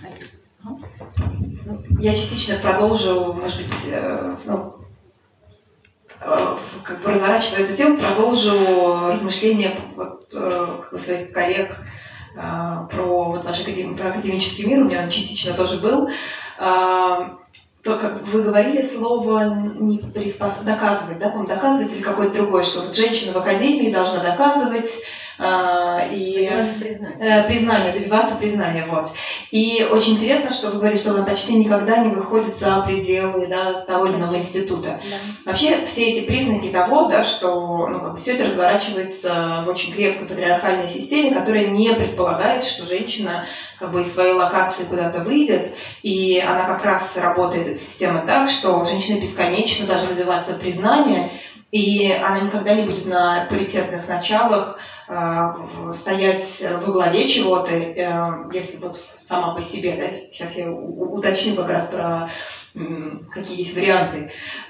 Я частично продолжу, может быть, э, ну, э, как бы разворачивая эту тему, продолжу размышления вот, э, своих коллег э, про вот, наш академ, про академический мир. У меня он частично тоже был. Э, то, как вы говорили, слово не приспос... доказывать, да, по-моему, доказывать или какое-то другое, что вот женщина в академии должна доказывать, и добиваться признания. признание, добиваться признания, вот. И очень интересно, что вы говорите, что она почти никогда не выходит за пределы, да, того или иного института. Да. Вообще все эти признаки того, да, что ну, как бы все это разворачивается в очень крепкой патриархальной системе, которая не предполагает, что женщина как бы из своей локации куда-то выйдет, и она как раз работает, эта система, так, что женщина бесконечно должна добиваться признания, и она никогда не будет на паритетных началах стоять во главе чего-то, если вот сама по себе, да, сейчас я уточню как раз про какие есть варианты,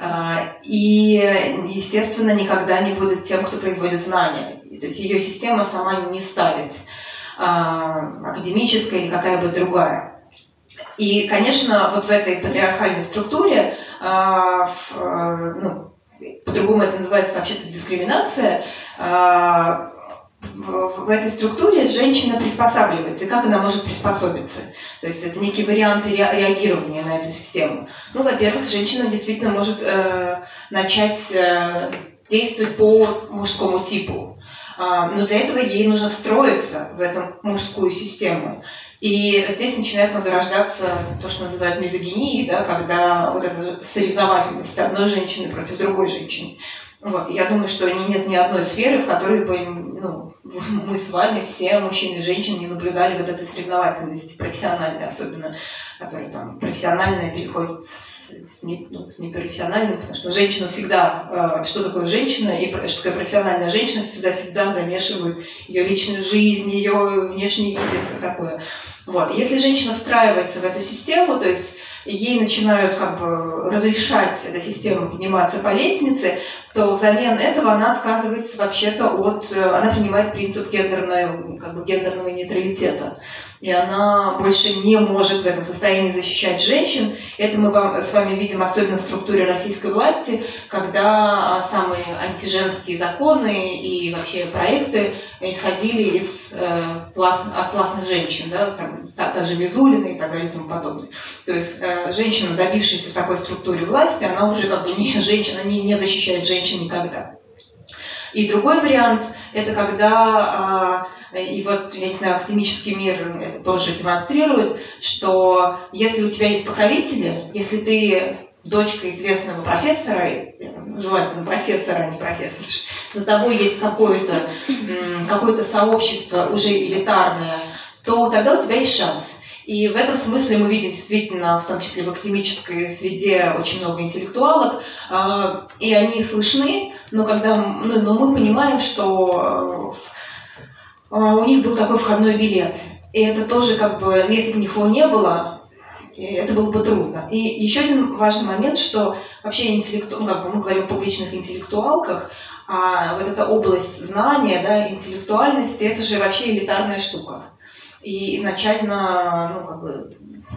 и, естественно, никогда не будет тем, кто производит знания, то есть ее система сама не ставит, академическая или какая бы другая. И, конечно, вот в этой патриархальной структуре, ну, по-другому это называется вообще-то дискриминация, в, в этой структуре женщина приспосабливается. И как она может приспособиться? То есть это некий вариант ре, реагирования на эту систему. Ну, во-первых, женщина действительно может э, начать э, действовать по мужскому типу. Э, но для этого ей нужно встроиться в эту мужскую систему. И здесь начинает зарождаться то, что называют мизогинией, да, когда вот эта соревновательность одной женщины против другой женщины. Вот. Я думаю, что нет ни одной сферы, в которой бы ну, мы с вами, все мужчины и женщины, не наблюдали вот этой соревновательности, профессиональной особенно, которая там профессиональная переходит с, с, не, ну, с непрофессиональным, потому что женщина всегда, э, что такое женщина и что такое профессиональная женщина, всегда всегда замешивают ее личную жизнь, ее внешний вид и все такое. Вот. Если женщина встраивается в эту систему, то есть ей начинают как бы разрешать этой системе подниматься по лестнице, то взамен этого она отказывается вообще-то от... Она принимает принцип гендерного, как бы гендерного нейтралитета. И она больше не может в этом состоянии защищать женщин. Это мы вам, с вами видим особенно в структуре российской власти, когда самые антиженские законы и вообще проекты исходили из, э, класс, от классных женщин, да, там, также Мизулина и так далее и тому подобное. То есть э, женщина, добившаяся в такой структуре власти, она уже как бы не женщина, не, не защищает женщин никогда. И другой вариант – это когда, и вот, я не знаю, академический мир это тоже демонстрирует, что если у тебя есть покровители, если ты дочка известного профессора, желательно профессора, а не профессорша, за тобой есть какое-то, какое-то сообщество уже элитарное, то тогда у тебя есть шанс. И в этом смысле мы видим действительно, в том числе в академической среде, очень много интеллектуалок, и они слышны, но, когда, ну, но мы понимаем, что у них был такой входной билет. И это тоже, как бы, если бы них его не было, это было бы трудно. И еще один важный момент, что вообще интеллекту... ну, как бы мы говорим о публичных интеллектуалках, а вот эта область знания, да, интеллектуальности, это же вообще элитарная штука. И изначально, ну, как бы,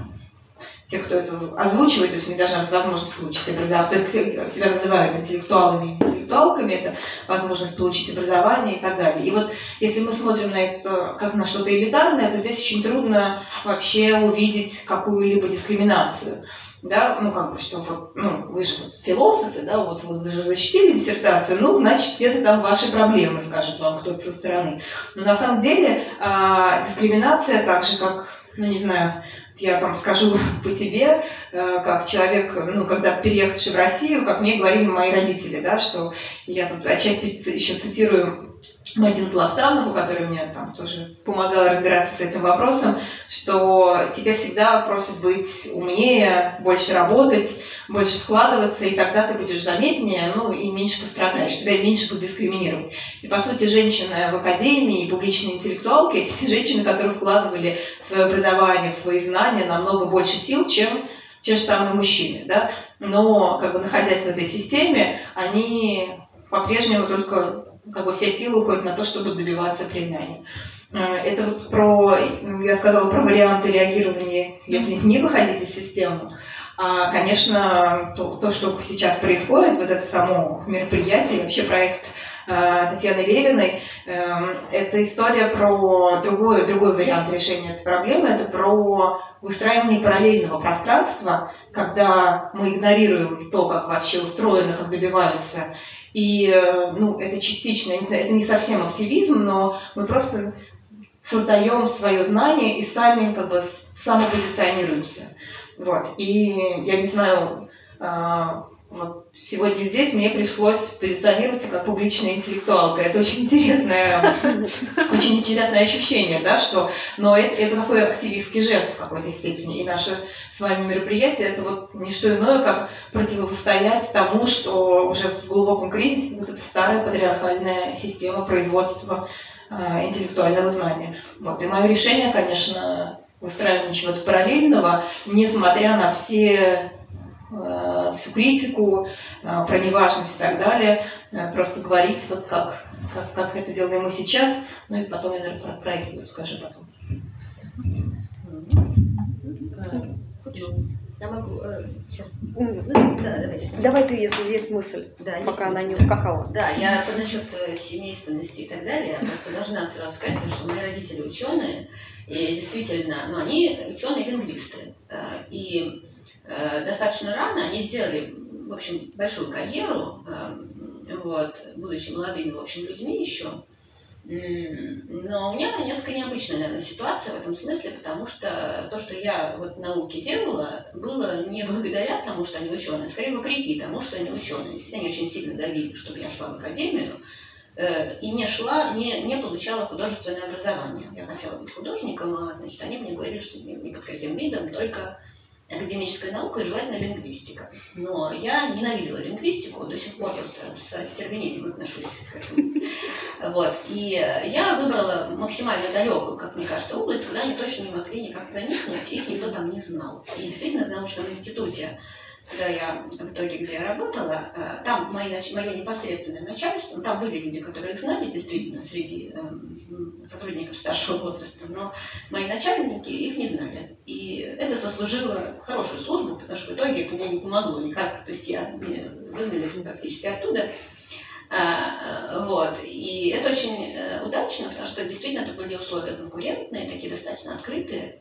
те, кто это озвучивает, то есть они должны быть возможность получить образование, кто себя называют интеллектуалами, интеллектуалками, это возможность получить образование и так далее. И вот если мы смотрим на это как на что-то элитарное, то здесь очень трудно вообще увидеть какую-либо дискриминацию. Да, ну как бы, что вот, ну, вы же вот философы, да, вот вы же защитили диссертацию, ну, значит, это там ваши проблемы, скажет вам кто-то со стороны. Но на самом деле э, дискриминация, так же как, ну, не знаю, я там скажу по себе, э, как человек, ну, когда переехавший в Россию, как мне говорили мои родители, да, что я тут отчасти еще цитирую Мадину Тластанову, которая мне там тоже помогала разбираться с этим вопросом, что тебя всегда просят быть умнее, больше работать, больше вкладываться, и тогда ты будешь заметнее, ну, и меньше пострадаешь, тебя меньше будут дискриминировать. И, по сути, женщины в академии и публичные интеллектуалки, эти все женщины, которые вкладывали в свое образование, в свои знания намного больше сил, чем те же самые мужчины, да? Но, как бы, находясь в этой системе, они по-прежнему только... как бы все силы уходят на то, чтобы добиваться признания. Это вот про, я сказала, про варианты реагирования, если не выходить из системы. А, конечно, то, то, что сейчас происходит, вот это само мероприятие, вообще проект э, Татьяны Левиной, э, это история про другой, другой вариант решения этой проблемы, это про выстраивание параллельного пространства, когда мы игнорируем то, как вообще устроено, как добиваются. И, ну, это частично, это не совсем активизм, но мы просто создаем свое знание и сами как бы самопозиционируемся. Вот. И я не знаю, вот сегодня здесь мне пришлось позиционироваться как публичная интеллектуалка. Это очень интересное, очень интересное ощущение, да, что, но это, это такой активистский жест в какой-то степени. И наше с вами мероприятие это вот не что иное, как противостоять тому, что уже в глубоком кризисе вот эта старая патриархальная система производства э, интеллектуального знания. Вот. И мое решение, конечно, выстраивание чего-то параллельного, несмотря на все всю критику, про неважность и так далее, просто говорить, вот как, как, как это делаем мы сейчас, ну и потом я, наверное, про проект скажу потом. Я могу э, сейчас. Ну, да, давайте. Давай ты, если есть мысль, да, пока есть она не мысль. ускакала. Да, я насчет семейственности и так далее, я просто должна сразу сказать, потому что мои родители ученые, и действительно, ну, они ученые-лингвисты. И э, достаточно рано они сделали, в общем, большую карьеру, э, вот, будучи молодыми, в общем, людьми еще. Но у меня несколько необычная, наверное, ситуация в этом смысле, потому что то, что я вот в науке делала, было не благодаря тому, что они ученые, а скорее вопреки тому, что они ученые. Они очень сильно давили, чтобы я шла в академию, э, и не шла, не, не получала художественное образование. Я хотела быть художником, а значит, они мне говорили, что ни, ни под каким видом, только академическая наука и желательно лингвистика. Но я ненавидела лингвистику, до сих пор просто с остервенением отношусь к этому. Вот. И я выбрала максимально далекую, как мне кажется, область, куда они точно не могли никак проникнуть, их никто там не знал. И действительно, в научном институте, куда я в итоге, где я работала, там мои, мое непосредственное начальство, там были люди, которые их знали действительно среди э, сотрудников старшего возраста, но мои начальники их не знали. И это сослужило хорошую службу, потому что в итоге это мне не помогло никак. То есть я выгнали практически оттуда. А, вот. И это очень удачно, потому что действительно это были условия конкурентные, такие достаточно открытые.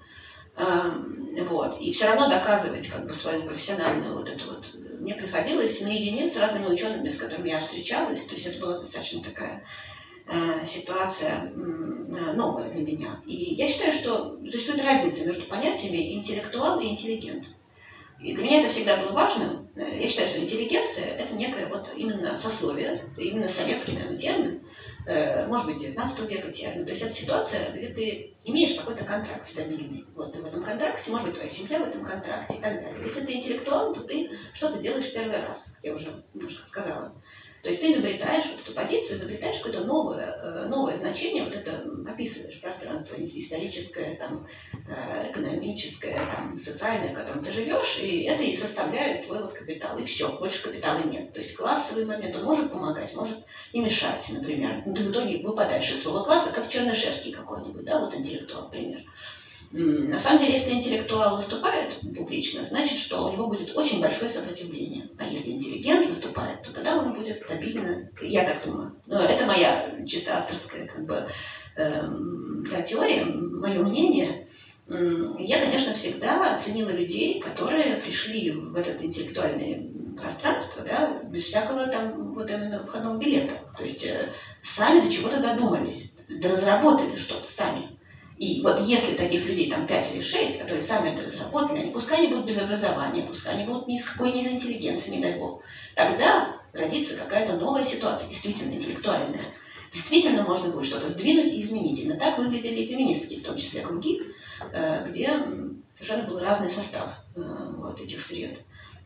Вот. И все равно доказывать как бы свою профессиональную вот эту вот. Мне приходилось наедине с разными учеными, с которыми я встречалась. То есть это была достаточно такая э, ситуация э, новая для меня. И я считаю, что существует разница между понятиями интеллектуал и интеллигент. И для меня это всегда было важным. Я считаю, что интеллигенция – это некое вот именно сословие, именно советский, наверное, термин, может быть, девятнадцатого века термин. То есть это ситуация, где ты имеешь какой-то контракт стабильный. Вот ты в этом контракте, может быть, твоя семья в этом контракте и так далее. Если ты интеллектуал, то ты что-то делаешь в первый раз, как я уже немножко сказала. То есть ты изобретаешь вот эту позицию, изобретаешь какое-то новое, новое значение, вот это описываешь пространство историческое, там, экономическое, там, социальное, в котором ты живешь, и это и составляет твой вот капитал. И все, больше капитала нет. То есть классовый момент, он может помогать, может и мешать, например. Ты в итоге выпадаешь из своего класса, как Чернышевский какой-нибудь, да, вот интеллектуал, например. На самом деле, если интеллектуал выступает публично, значит, что у него будет очень большое сопротивление. А если интеллигент выступает, то тогда он будет стабильно, я так думаю. Но это моя чисто авторская как бы, эм, теория, мое мнение. Я, конечно, всегда оценила людей, которые пришли в это интеллектуальное пространство, да, без всякого там вот именно входного билета. То есть э, сами до чего-то додумались, разработали что-то сами. И вот если таких людей там пять или шесть, которые сами это разработали, они пускай они будут без образования, пускай они будут ни с какой ни из интеллигенции, не дай бог, тогда родится какая-то новая ситуация, действительно интеллектуальная. Действительно можно будет что-то сдвинуть и изменить. Именно так выглядели и феминистские, в том числе круги, где совершенно был разный состав вот этих сред.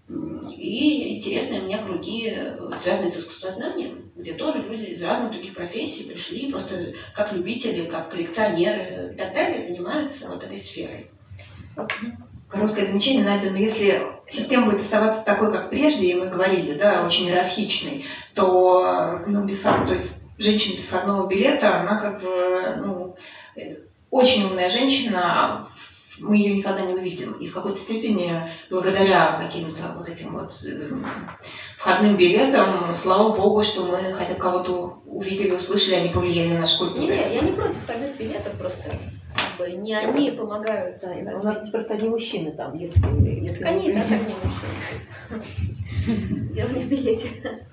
И интересные мне круги, связанные с искусствознанием, где тоже люди из разных других профессий пришли, просто как любители, как коллекционеры и так далее, занимаются вот этой сферой. Короткое замечание, знаете, но если система будет оставаться такой, как прежде, и мы говорили, да, очень иерархичной, то, ну, без, то есть женщина без входного билета, она как бы, ну, очень умная женщина, мы ее никогда не увидим. И в какой-то степени, благодаря каким-то вот этим вот входным билетам, слава богу, что мы хотя бы кого-то увидели, услышали, они повлияли на наш культуру. Нет, я не против входных билетов, просто как бы, не они помогают. Да, у нас просто одни мужчины там, если... если они, да, одни мужчины. Дело не в билете.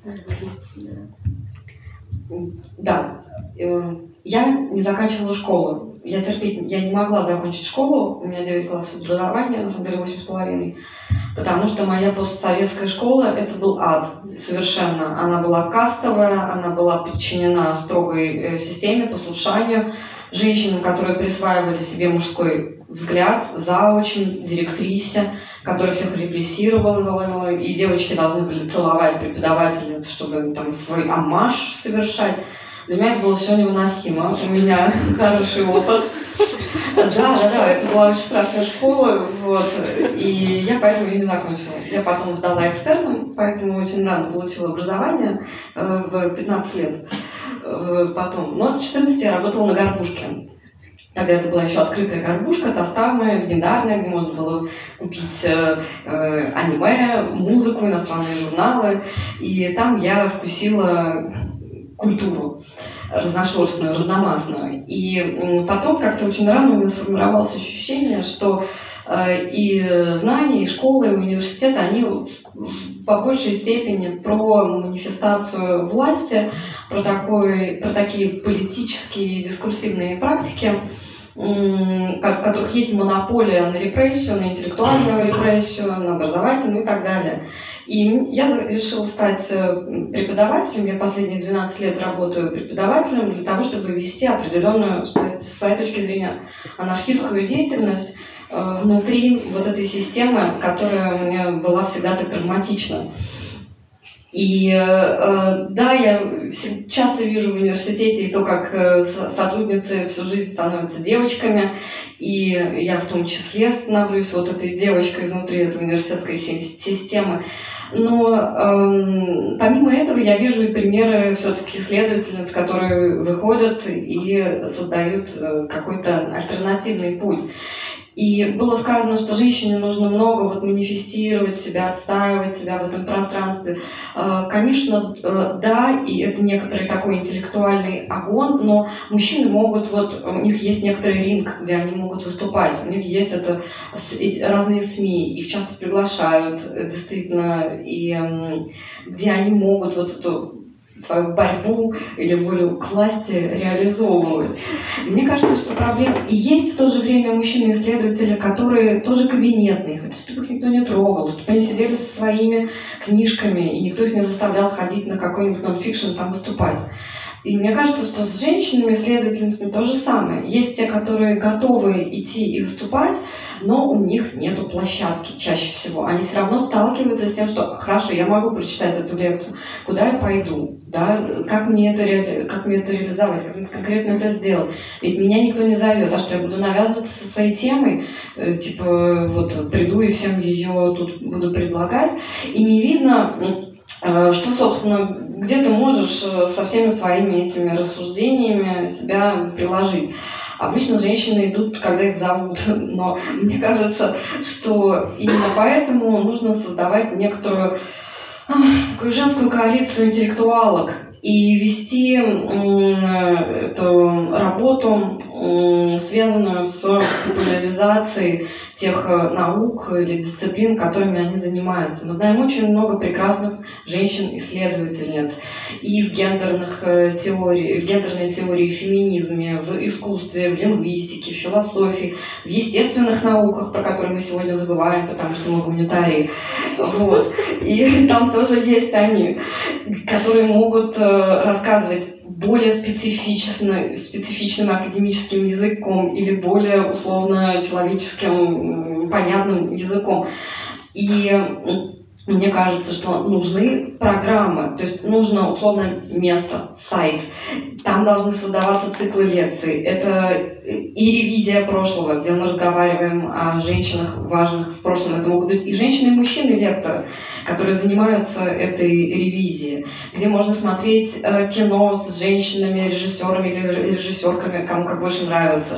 Да. Я не заканчивала школу. Я терпеть, я не могла закончить школу, у меня девять классов образования, на самом деле восемь с половиной, потому что моя постсоветская школа – это был ад совершенно. Она была кастовая, она была подчинена строгой системе, послушанию, женщинам, которые присваивали себе мужской взгляд, заучим, директрисе, которая всех репрессировала, и девочки должны были целовать преподавательниц, чтобы там свой оммаж совершать. Для меня это было все невыносимо. У меня хороший опыт. Да, да, да, это была очень страшная школа, вот, и я поэтому ее не закончила. Я потом сдала экстерном, поэтому очень рано получила образование, в пятнадцать лет потом. Но с четырнадцати я работала на горбушке. Тогда это была еще открытая горбушка, та самая, легендарная, где можно было купить э, э, аниме, музыку, иностранные журналы. И там я вкусила культуру разношерстную, разномастную. И потом как-то очень рано у меня сформировалось ощущение, что э, и знания, и школы, и университеты, они в, в, по большей степени про манифестацию власти, про, такой, про такие политические дискурсивные практики, в которых есть монополия на репрессию, на интеллектуальную репрессию, на образовательную и так далее. И я решила стать преподавателем. Я последние двенадцать лет работаю преподавателем для того, чтобы вести определенную, с своей точки зрения, анархистскую деятельность. внутри вот этой системы, которая мне была всегда так травматична. И э, да, я часто вижу в университете то, как э, сотрудницы всю жизнь становятся девочками, и я в том числе становлюсь вот этой девочкой внутри этой университетской системы. Но э, помимо этого я вижу и примеры все-таки исследовательниц, которые выходят и создают э, какой-то альтернативный путь. И было сказано, что женщине нужно много вот манифестировать себя, отстаивать себя в этом пространстве. Конечно, да, и это некоторый такой интеллектуальный огонь, но мужчины могут, вот у них есть некоторый ринг, где они могут выступать, у них есть это разные СМИ, их часто приглашают, действительно, и где они могут вот эту свою борьбу или волю к власти реализовывать. Мне кажется, что проблема... И есть в то же время мужчины-исследователи, которые тоже кабинетные, хотят, чтобы их никто не трогал, чтобы они сидели со своими книжками, и никто их не заставлял ходить на какой-нибудь нонфикшн там выступать. И мне кажется, что с женщинами-исследовательницами то же самое. Есть те, которые готовы идти и выступать, но у них нету площадки чаще всего. Они все равно сталкиваются с тем, что хорошо, я могу прочитать эту лекцию, куда я пойду, да, как мне это, ре... как мне это реализовать, как мне конкретно это сделать. Ведь меня никто не зовет, а что я буду навязываться со своей темой, э, типа вот приду и всем ее тут буду предлагать, и не видно, э, что, собственно, где ты можешь со всеми своими этими рассуждениями себя приложить. Обычно женщины идут, когда их зовут, но мне кажется, что именно поэтому нужно создавать некоторую такую женскую коалицию интеллектуалок и вести эту работу, связанную с популяризацией тех наук или дисциплин, которыми они занимаются. Мы знаем очень много прекрасных женщин-исследовательниц и в гендерных теориях, в гендерной теории, в феминизме, в искусстве, в лингвистике, в философии, в естественных науках, про которые мы сегодня забываем, потому что мы гуманитарии. Вот. И там тоже есть они, которые могут рассказывать более специфичным, специфичным академическим языком или более условно человеческим понятным языком. И мне кажется, что нужны программы, то есть нужно условно место, сайт. Там должны создаваться циклы лекций. Это и ревизия прошлого, где мы разговариваем о женщинах важных в прошлом. Это могут быть и женщины, и мужчины-лекторы, которые занимаются этой ревизией. Где можно смотреть кино с женщинами, режиссерами или режиссерками, кому как больше нравится.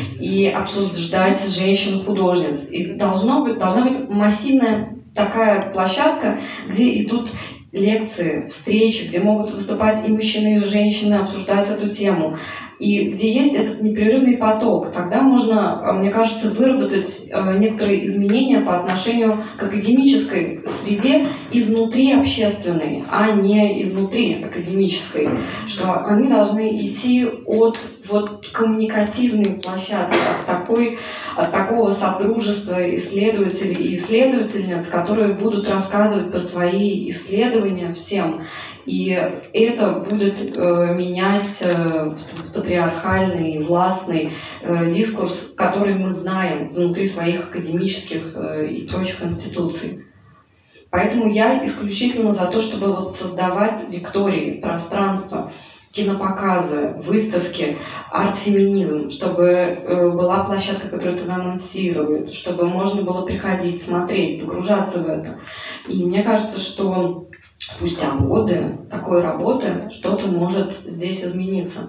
И обсуждать женщин-художниц. И должно быть, должна быть массивная такая площадка, где идут лекции, встречи, где могут выступать и мужчины, и женщины, обсуждать эту тему. И где есть этот непрерывный поток, тогда можно, мне кажется, выработать некоторые изменения по отношению к академической среде изнутри общественной, а не изнутри академической. Что они должны идти от вот коммуникативной площадки, от, такой, от такого содружества исследователей и исследовательниц, которые будут рассказывать про свои исследования всем. И это будет э, менять э, патриархальный, властный э, дискурс, который мы знаем внутри своих академических э, и прочих институций. Поэтому я исключительно за то, чтобы вот создавать лектории, пространство, кинопоказы, выставки, арт-феминизм, чтобы э, была площадка, которую это анонсирует, чтобы можно было приходить, смотреть, погружаться в это. И мне кажется, что спустя годы такой работы что-то может здесь измениться.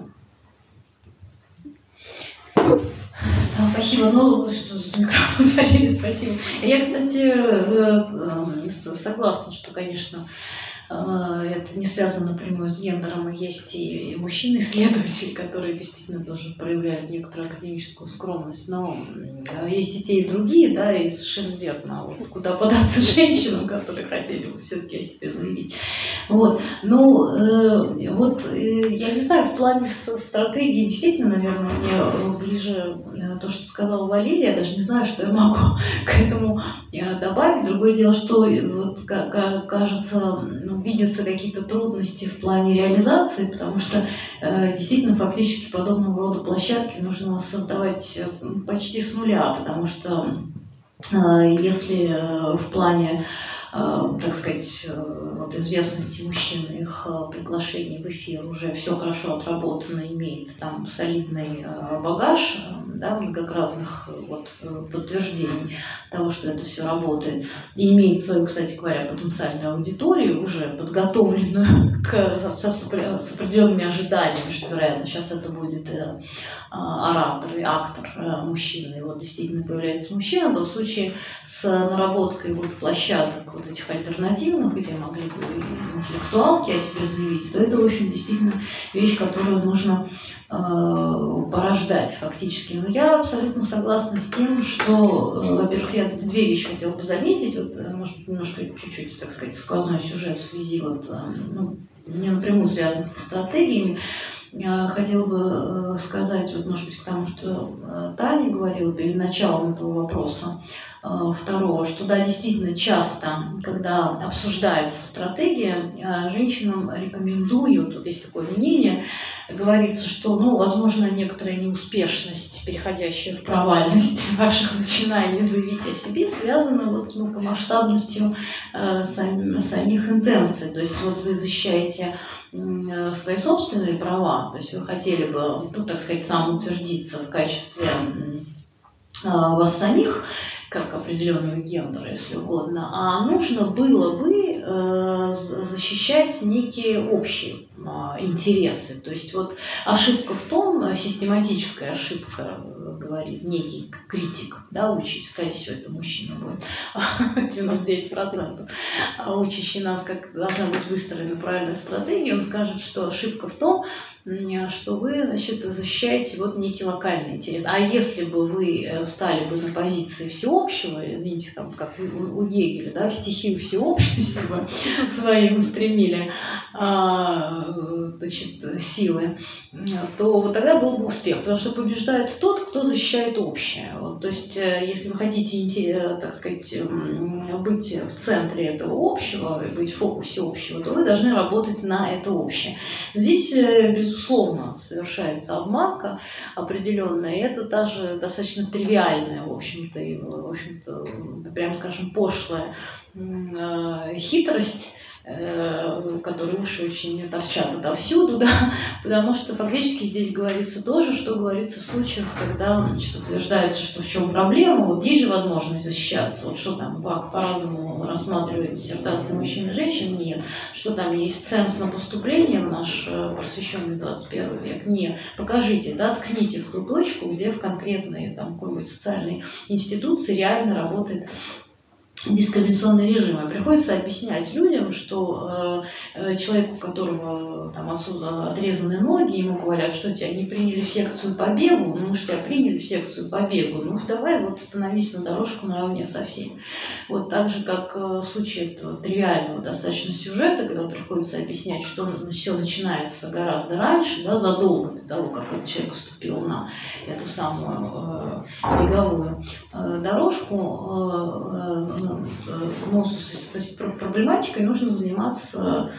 Да, спасибо. Ну, что за микрофон Валерий, спасибо. Я, кстати, согласна, что, конечно, это не связано напрямую с гендером, и есть и мужчины-исследователи, которые действительно тоже проявляют некоторую академическую скромность, но есть и те, и другие, да, и совершенно верно, вот, куда податься женщинам, которые хотели бы все-таки о себе заявить. Вот. Ну, э, вот, э, я не знаю, в плане стратегии действительно, наверное, мне ближе то, что сказала Валерия, я даже не знаю, что я могу к этому добавить. Другое дело, что вот, кажется, ну, видятся какие-то трудности в плане реализации, потому что э, действительно фактически подобного рода площадки нужно создавать почти с нуля, потому что э, если э, в плане, э, так сказать, э, вот известности мужчин, их э, приглашение в эфир уже все хорошо отработано, имеет там солидный э, багаж, э, да, многократных э, вот, э, подтверждений того, что это все работает, и имеет свою, кстати говоря, потенциальную аудиторию, уже подготовленную к, с определенными ожиданиями, что, вероятно, сейчас это будет э, оратор и актор э, мужчина, и вот действительно появляется мужчина, то в случае с наработкой вот площадок вот этих альтернативных, где могли бы интеллектуалки о себе заявить, то это, в общем, действительно вещь, которую нужно э, порождать фактически. Но я абсолютно согласна с тем, что, э, во-первых, я две вещи хотела бы заметить, вот, может, немножко чуть-чуть, так сказать, сквозной сюжет в связи, вот, э, ну, не напрямую связан со стратегиями. Я хотела бы сказать, вот, может быть, к тому, что Таня говорила перед началом этого вопроса, второго, что да, действительно часто, когда обсуждается стратегия, женщинам рекомендуют, вот есть такое мнение, говорится, что, ну, возможно, некоторая неуспешность, переходящая в провальность ваших начинаний заявить о себе, связана вот с мелкомасштабностью э, сам, самих интенций. То есть вот вы защищаете э, свои собственные права, то есть вы хотели бы, ну, так сказать, самоутвердиться в качестве э, вас самих, как определенного гендера, если угодно, а нужно было бы э, защищать некие общие э, интересы. То есть вот ошибка в том, систематическая ошибка, говорит некий критик, да, учить, скорее всего, это мужчина будет, девяносто девять процентов, учащий нас, как должна быть выстроена правильная стратегия, он скажет, что ошибка в том, что вы, значит, защищаете вот некий локальный интерес. А если бы вы стали бы на позиции всеобщего, извините, там, как у, у Гегеля, да, в стихию всеобщности бы свои устремили, а, значит, силы, то вот тогда был бы успех, потому что побеждает тот, кто защищает общее. Вот, то есть, если вы хотите, так сказать, быть в центре этого общего, быть в фокусе общего, то вы должны работать на это общее. Но здесь, безусловно, Безусловно, совершается обманка определенная, и это даже достаточно тривиальная, в общем-то, и, в общем-то, прямо скажем, пошлая э, хитрость, э, которые уши очень торчат отовсюду, да, потому что фактически здесь говорится то же, что говорится в случаях, когда, значит, утверждается, что в чем проблема, вот есть же возможность защищаться, вот что там ВАК по-разному рассматривает диссертации мужчин и женщин, нет, что там есть ценз на поступление в наш просвещенный двадцать первый век, нет, покажите, да, ткните в ту точку, где в конкретной там какой-нибудь социальной институции реально работает дискриминационный режим. И приходится объяснять людям, что э, человеку, у которого там отсюда отрезаны ноги, ему говорят, что тебя не приняли в секцию по бегу, ну уж тебя приняли в секцию по бегу, ну давай вот становись на дорожку наравне со всеми. Вот так же, как в случае этого тривиального достаточно сюжета, когда приходится объяснять, что все начинается гораздо раньше, да, задолго до того, как этот человек вступил на эту самую э, беговую э, дорожку, э, э, ну, то есть проблематикой нужно заниматься,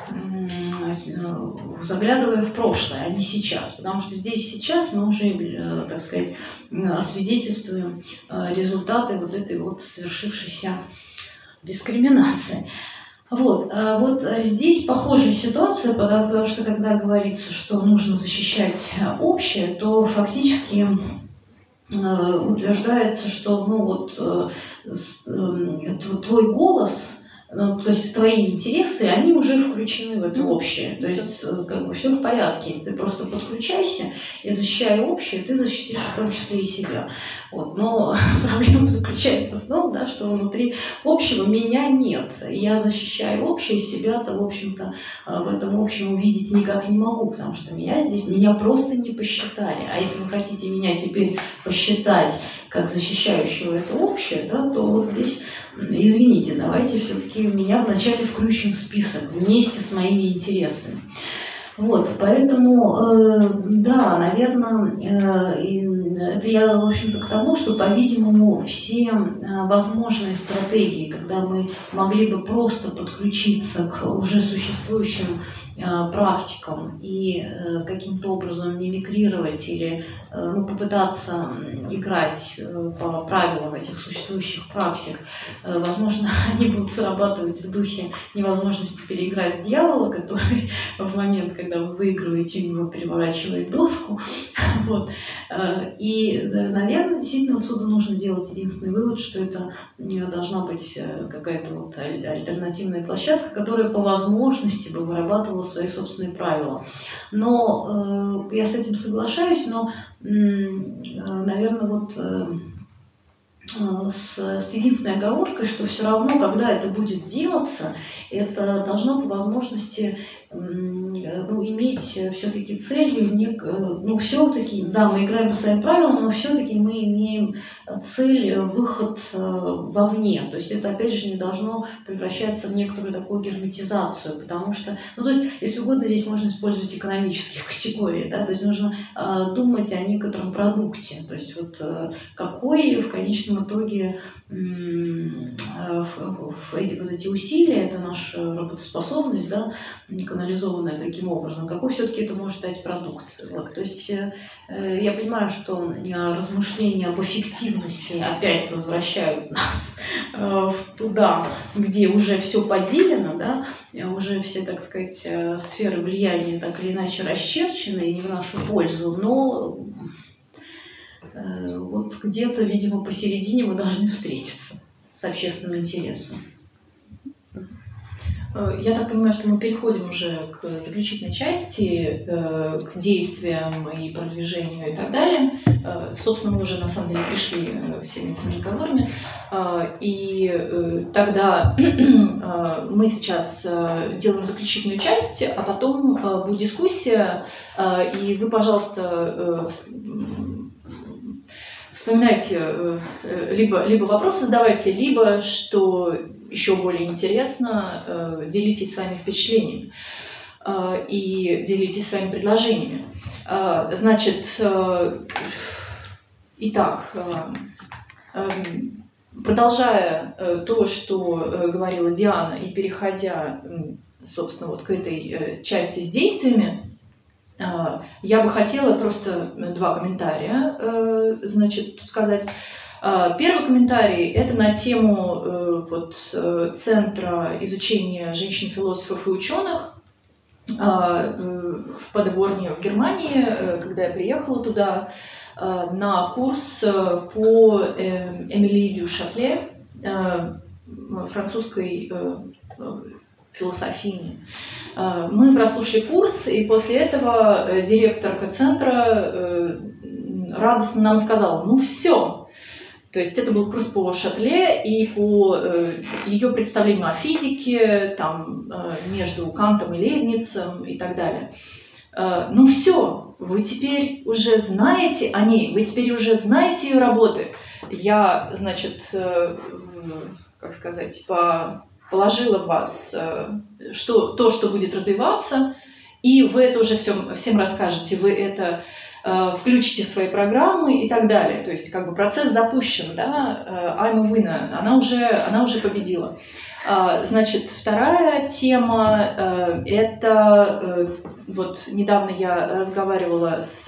заглядывая в прошлое, а не сейчас. Потому что здесь сейчас мы уже, так сказать, освидетельствуем результаты вот этой вот свершившейся дискриминации. Вот, вот здесь похожая ситуация, потому что когда говорится, что нужно защищать общее, то фактически утверждается, что, ну вот, твой голос, ну, то есть твои интересы, они уже включены в это общее. То есть как бы все в порядке. Ты просто подключайся и, защищая общее, ты защитишь в том числе и себя. Вот. Но проблема заключается в том, да, что внутри общего меня нет. Я защищаю общее, себя-то, в общем-то, в этом общем увидеть никак не могу, потому что меня здесь, меня просто не посчитали. А если вы хотите меня теперь посчитать как защищающего это общее, да, то вот здесь, извините, давайте все-таки меня вначале включим в список вместе с моими интересами. Вот, поэтому, э, да, наверное, э, это я, в общем-то, к тому, что, по-видимому, все возможные стратегии, когда мы могли бы просто подключиться к уже существующим практикам и каким-то образом мимикрировать или ну, попытаться играть по правилам этих существующих практик, возможно, они будут срабатывать в духе невозможности переиграть дьявола, который в момент, когда вы выигрываете, у него переворачивает доску. Вот. И, наверное, действительно отсюда нужно делать единственный вывод, что это должна быть какая-то вот альтернативная площадка, которая по возможности бы вырабатывала свои собственные правила. Но э, я с этим соглашаюсь, но, э, наверное, вот э, с, с единственной оговоркой, что все равно, когда это будет делаться, это должно по возможности ну, иметь все-таки целью, нек... ну, все-таки, да, мы играем по своим правилам, но все-таки мы имеем цель выход вовне. То есть это, опять же, не должно превращаться в некоторую такую герметизацию, потому что, ну, то есть, если угодно, здесь можно использовать экономические категории, да, то есть нужно э, думать о некотором продукте, то есть вот э, какой в конечном итоге э, в, в эти, вот эти усилия, это наша работоспособность, да, канализованная таким образом, какой все-таки это может дать продукт. Вот. То есть э, я понимаю, что э, размышления об эффективности опять возвращают нас э, туда, где уже все поделено, да, уже все, так сказать, э, сферы влияния так или иначе расчерчены и не в нашу пользу, но э, вот где-то, видимо, посередине мы должны встретиться с общественным интересом. Я так понимаю, что мы переходим уже к заключительной части, к действиям и продвижению и так далее. Собственно, мы уже на самом деле пришли всеми этими разговорами. И тогда мы сейчас делаем заключительную часть, а потом будет дискуссия. И вы, пожалуйста, вспоминайте, либо, либо вопросы задавайте, либо, что еще более интересно, делитесь своими впечатлениями и делитесь своими предложениями. Значит, итак, продолжая то, что говорила Диана, и переходя, собственно, вот к этой части с действиями, я бы хотела просто два комментария, значит, сказать. Первый комментарий – это на тему вот, Центра изучения женщин-философов и ученых в Падеборне в Германии, когда я приехала туда на курс по Эмилии дю Шатле, французской философии. Мы прослушали курс, и после этого директорка центра радостно нам сказала: ну все. То есть это был курс по Шатле и по э, ее представлению о физике, там, э, между Кантом и Лейбницем и так далее. Э, ну все, вы теперь уже знаете о ней, вы теперь уже знаете ее работы. Я, значит, э, как сказать, по, положила в вас э, что, то, что будет развиваться, и вы это уже всем, всем расскажете, вы это включите в свои программы и так далее. То есть как бы процесс запущен, да, I'm a winner, она уже, она уже победила. Значит, вторая тема, это вот недавно я разговаривала с,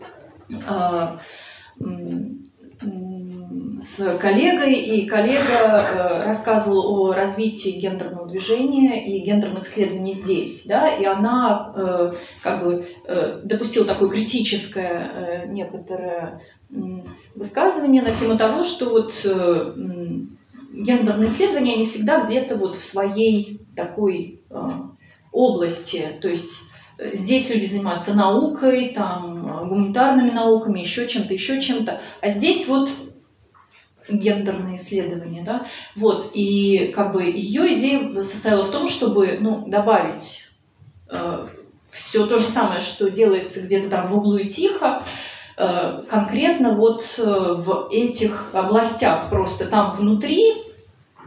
с коллегой, и коллега рассказывал о развитии гендерного движения и гендерных исследований здесь, да, и она как бы допустила такое критическое некоторое высказывание на тему того, что вот гендерные исследования, они всегда где-то вот в своей такой области, то есть здесь люди занимаются наукой, там, гуманитарными науками, еще чем-то, еще чем-то, а здесь вот гендерные исследования, да, вот, и как бы ее идея состояла в том, чтобы, ну, добавить э, все то же самое, что делается где-то там в углу и тихо, э, конкретно вот э, в этих областях, просто там внутри,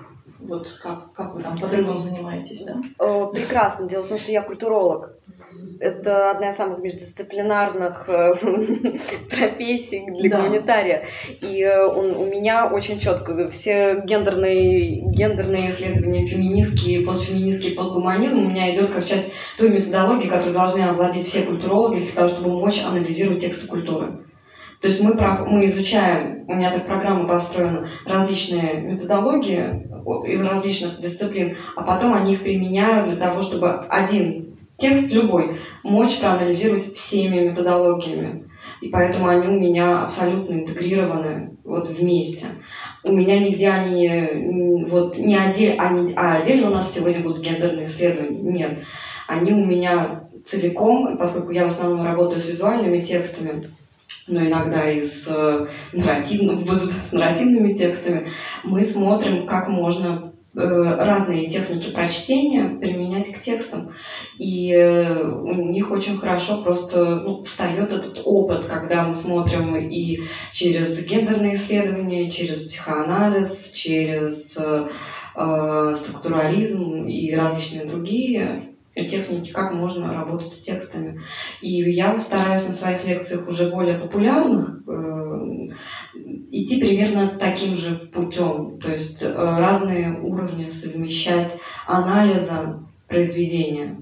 Вот как, как вы там подрывом занимаетесь, да? О, прекрасно. Дело в том, что я культуролог. Это одна из самых междисциплинарных профессий для Да. гуманитария. И он, у меня очень четко все гендерные, гендерные исследования, феминистские, постфеминистские, постгуманизм у меня идет как часть той методологии, которой должны овладеть все культурологи для того, чтобы мочь анализировать тексты культуры. То есть мы, мы изучаем, у меня так программа построена, различные методологии из различных дисциплин, а потом они их применяют для того, чтобы один текст любой мочь проанализировать всеми методологиями. И поэтому они у меня абсолютно интегрированы вот вместе. У меня нигде они вот не отдельно, а отдельно у нас сегодня будут гендерные исследования. Нет. Они у меня целиком, поскольку я в основном работаю с визуальными текстами, но иногда и с, нарративным, с нарративными текстами, мы смотрим, как можно э, разные техники прочтения применять к текстам. И э, у них очень хорошо просто ну, встает этот опыт, когда мы смотрим и через гендерные исследования, через психоанализ, через э, э, структурализм и различные другие техники, как можно работать с текстами. И я стараюсь на своих лекциях уже более популярных э, идти примерно таким же путем. То есть э, разные уровни совмещать анализа произведения.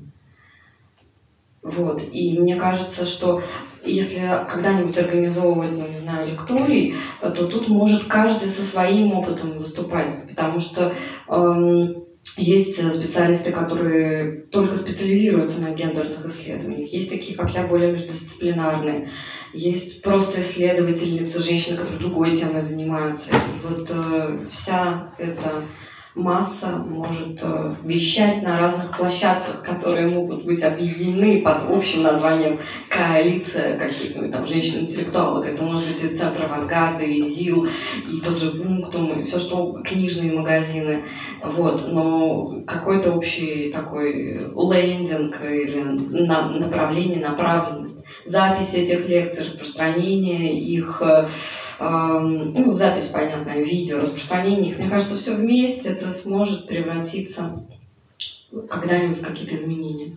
Вот. И мне кажется, что если когда-нибудь организовывать, ну, не знаю, лекторий, то тут может каждый со своим опытом выступать. Потому что э, есть специалисты, которые только специализируются на гендерных исследованиях. Есть такие, как я, более междисциплинарные. Есть просто исследовательницы, женщины, которые другой темой занимаются. И вот э, вся эта масса может э, вещать на разных площадках, которые могут быть объединены под общим названием коалиция каких-то там женщин-интеллектуалок. Это может быть и Центр авангарда, и ЗИЛ, и тот же Бунктум, и все, что книжные магазины. Вот. Но какой-то общий такой лендинг или на, направление, направленность, запись этих лекций, распространение их, э, э, ну, запись, понятно, видео, распространение их, мне кажется, все вместе это сможет превратиться когда-нибудь в какие-то изменения.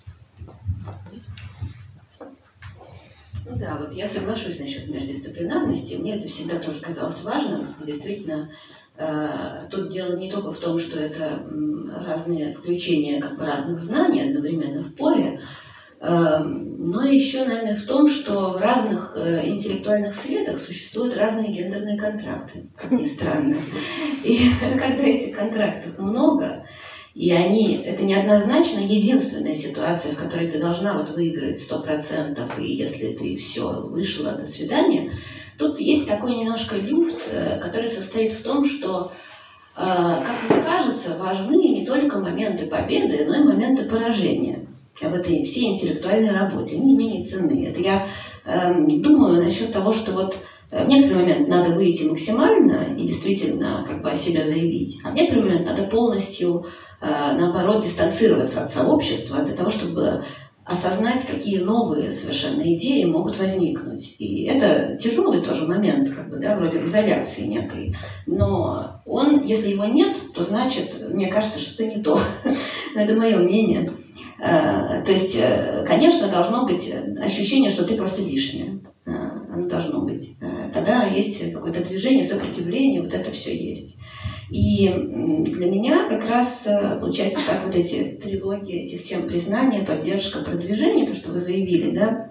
Ну да, вот я соглашусь насчет междисциплинарности. Мне это всегда тоже казалось важным. Действительно, э, тут дело не только в том, что это м, разные включения как бы разных знаний одновременно в поле, э, но еще, наверное, в том, что в разных э, интеллектуальных средах существуют разные гендерные контракты, как ни странно. И когда этих контрактов много, и они, это неоднозначно единственная ситуация, в которой ты должна вот выиграть сто процентов, и если ты все, вышла, до свидания, тут есть такой немножко люфт, который состоит в том, что, как мне кажется, важны не только моменты победы, но и моменты поражения в этой всей интеллектуальной работе. Они не менее ценны. Это я э, думаю насчет того, что вот в некоторый момент надо выйти максимально и действительно как бы о себе заявить, а в некоторый момент надо полностью, э, наоборот, дистанцироваться от сообщества для того, чтобы осознать, какие новые совершенно идеи могут возникнуть. И это тяжелый тоже момент, как бы, да, вроде изоляции некой. Но он, если его нет, то значит, мне кажется, что это не то. Но это мое мнение. То есть, конечно, должно быть ощущение, что ты просто лишняя. Оно должно быть. Тогда есть какое-то движение, сопротивление, вот это все есть. И для меня как раз получается, как вот эти три блоки этих тем: признание, поддержка, продвижение, то, что вы заявили, да,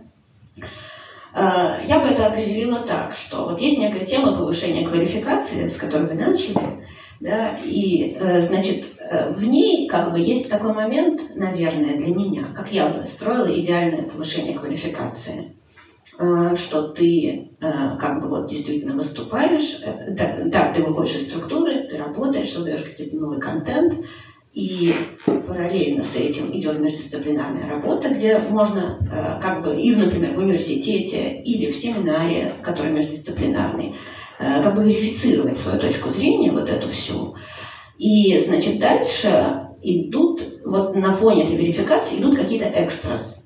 я бы это определила так, что вот есть некая тема повышения квалификации, с которой вы начали, да, и, значит, в ней как бы есть такой момент, наверное, для меня, как я бы строила идеальное повышение квалификации, что ты как бы вот действительно выступаешь, да, да, ты выходишь из структуры, ты работаешь, создаешь какой-то новый контент, и параллельно с этим идет междисциплинарная работа, где можно как бы и, например, в университете или в семинаре, который междисциплинарный, как бы верифицировать свою точку зрения, вот эту всю. И, значит, дальше идут, вот на фоне этой верификации идут какие-то экстрас.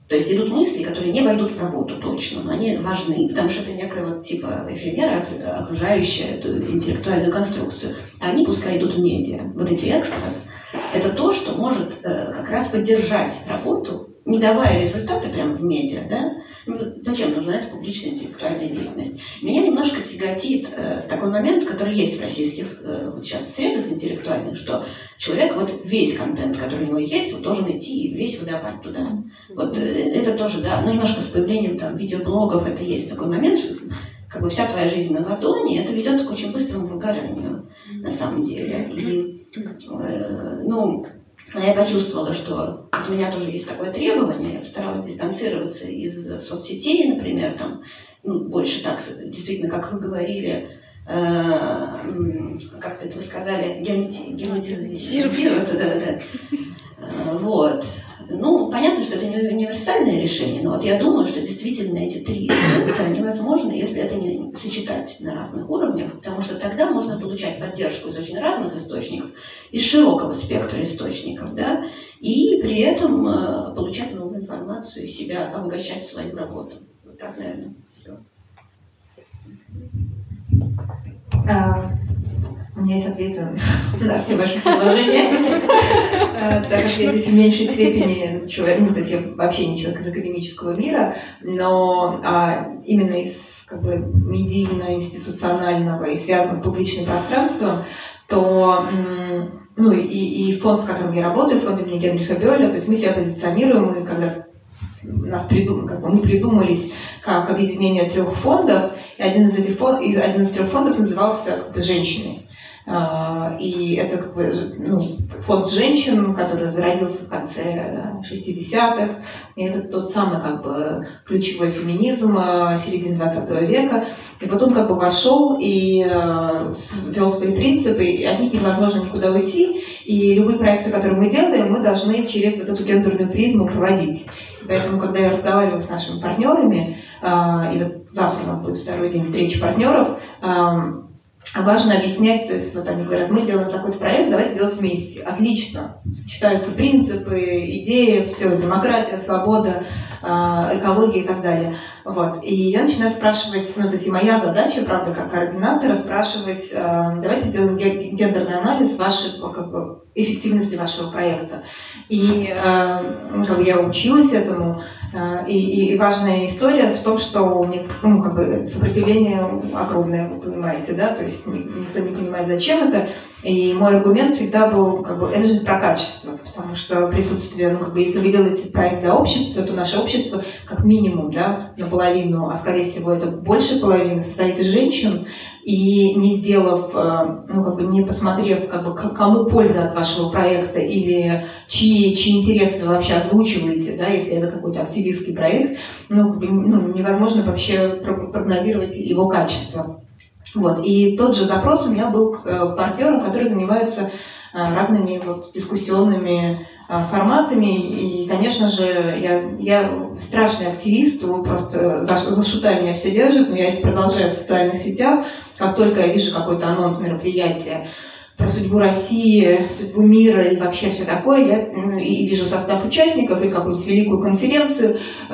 То есть идут мысли, которые не войдут в работу точно, но они важны, потому что это некая вот типа эфемера, окружающая эту интеллектуальную конструкцию. А они пускай идут в медиа. Вот эти экстрас – это то, что может э, как раз поддержать работу, не давая результаты прямо в медиа, да? Ну, зачем нужна эта публичная интеллектуальная деятельность? Меня немножко тяготит э, такой момент, который есть в российских э, вот сейчас средах интеллектуальных, что человек вот весь контент, который у него есть, он должен идти и весь выдавать туда. Вот э, это тоже, да, ну немножко с появлением там видеоблогов это есть такой момент, что как бы вся твоя жизнь на ладони, это ведет к очень быстрому выгоранию на самом деле. И, э, ну, я почувствовала, что у меня тоже есть такое требование, я постаралась дистанцироваться из соцсетей, например, там, ну, больше так, действительно, как вы говорили, э, как-то это вы сказали, герметизироваться, да-да-да. Вот. Ну, понятно, что это не универсальное решение, но вот я думаю, что действительно эти три элемента невозможны, если это не сочетать на разных уровнях, потому что тогда можно получать поддержку из очень разных источников, из широкого спектра источников, да, и при этом э, получать новую информацию и себя обогащать свою работу. Вот так, наверное, все. У меня есть ответы на все ваши предложения, так как я здесь в меньшей степени человек, ну, то есть я вообще не человек из академического мира, но а, именно из как бы медийно-институционального и связанного с публичным пространством, то ну, и, и фонд, в котором я работаю, фонд имени Генриха Бёля, то есть мы себя позиционируем, мы когда нас придум... как бы мы придумались как объединение трех фондов, и один из этих фонд... один из трех фондов назывался как бы «Женщины». И это как бы, ну, фонд женщин, который зародился в конце шестидесятых. И это тот самый как бы ключевой феминизм середины двадцатого века. И потом как бы вошел и ввел свои принципы, и от них невозможно никуда уйти. И любые проекты, которые мы делаем, мы должны через вот эту гендерную призму проводить. И поэтому, когда я разговариваю с нашими партнерами, и вот завтра у нас будет второй день встречи партнеров, важно объяснять, то есть вот они говорят, мы делаем такой-то проект, давайте делать вместе. Отлично. Сочетаются принципы, идеи, все, демократия, свобода, экология и так далее. Вот. И я начинаю спрашивать, ну то есть и моя задача, правда, как координатора, спрашивать, давайте сделаем гендерный анализ вашей, как бы, эффективности вашего проекта. И ну, как бы я училась этому, и, и, и важная история в том, что у них, ну, как бы сопротивление огромное, вы понимаете, да, то есть никто не понимает, зачем это. И мой аргумент всегда был, как бы, это же про качество, потому что присутствие, ну, как бы, если вы делаете проект для общества, то наше общество, как минимум, да, наполовину, а скорее всего это больше половины, состоит из женщин, и не сделав, ну, как бы, не посмотрев, как бы, кому польза от вашего проекта или чьи, чьи интересы вы вообще озвучиваете, да, если это какой-то активистский проект, ну, как бы, ну, невозможно вообще прогнозировать его качество. Вот. И тот же запрос у меня был к партнерам, которые занимаются разными вот дискуссионными форматами. И, конечно же, я, я страшный активист, просто за, за шута меня все держат, но я их продолжаю в социальных сетях. Как только я вижу какой-то анонс мероприятия про судьбу России, судьбу мира и вообще все такое, я и вижу состав участников или какую-нибудь великую конференцию,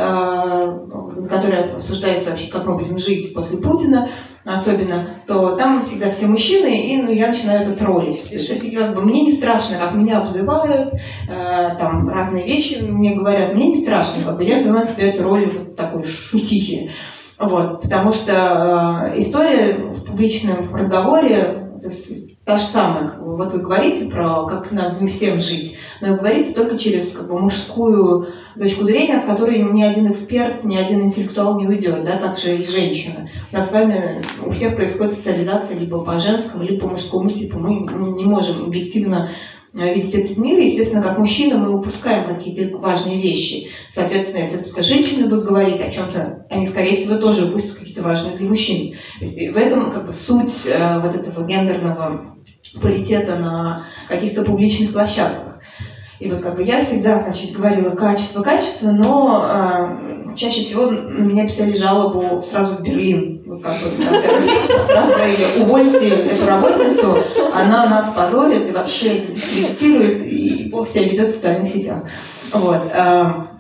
которая обсуждается вообще, как мы будем жить после Путина, особенно, то там всегда все мужчины, и ну, я начинаю это троллить. Мне не страшно, как меня обзывают, э, там разные вещи мне говорят, мне не страшно, как бы я взяла на себя эту роль вот такой шутихи. Вот, потому что э, история в публичном разговоре то есть, та же самая. Как бы, вот вы говорите про как надо всем жить, но вы говорите только через как бы, мужскую точку зрения, от которой ни один эксперт, ни один интеллектуал не уйдет, да, также и женщина. У нас с вами у всех происходит социализация либо по женскому, либо по мужскому типу. Мы не можем объективно видеть этот мир. Естественно, как мужчина мы упускаем какие-то важные вещи. Соответственно, если только женщины будут говорить о чем-то, они, скорее всего, тоже упустят какие-то важные для мужчин. То есть в этом как бы суть э, вот этого гендерного паритета на каких-то публичных площадках. И вот как бы я всегда, значит, говорила качество, качество, но э, чаще всего на меня писали жалобу сразу в Берлин. Вот как бы сразу говорили, увольте эту работницу, она нас позорит и вообще дискредитирует, и плохо себя ведет в социальных сетях. Вот.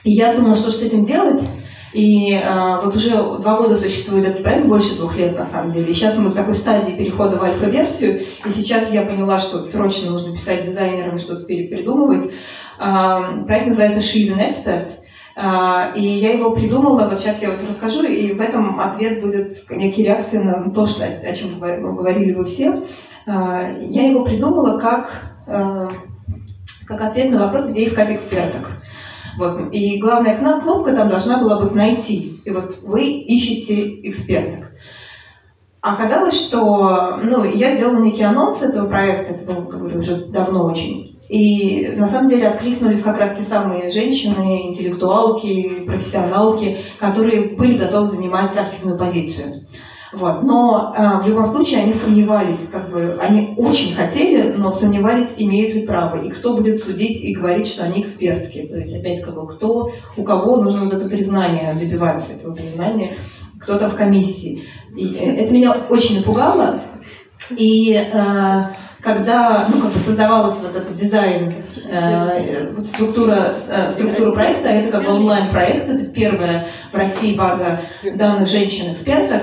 И я думала, что же с этим делать. И э, вот уже два года существует этот проект, больше двух лет на самом деле. И сейчас мы в такой стадии перехода в альфа-версию. И сейчас я поняла, что срочно нужно писать дизайнерам и что-то перепридумывать. Э, проект называется She's an Expert. Э, и я его придумала, вот сейчас я вот расскажу, и в этом ответ будет некие реакции на то, что, о чем говорили вы все. Э, я его придумала как, э, как ответ на вопрос, где искать эксперток. Вот. И главная кнопка там должна была быть «найти». И вот вы ищете эксперток. Оказалось, что ну, я сделала некий анонс этого проекта, это было, как говорю, уже давно очень. И на самом деле откликнулись как раз те самые женщины, интеллектуалки, профессионалки, которые были готовы занимать активную позицию. Вот. Но э, в любом случае они сомневались, как бы, они очень хотели, но сомневались, имеют ли право, и кто будет судить и говорить, что они экспертки. То есть, опять, как бы, кто, у кого нужно вот это признание, добиваться этого признания, кто там в комиссии. И это меня очень напугало. И э, когда ну, как бы создавалась вот этот дизайн, э, структура, э, структура проекта, это как бы онлайн-проект, это первая в России база данных женщин-экспертов,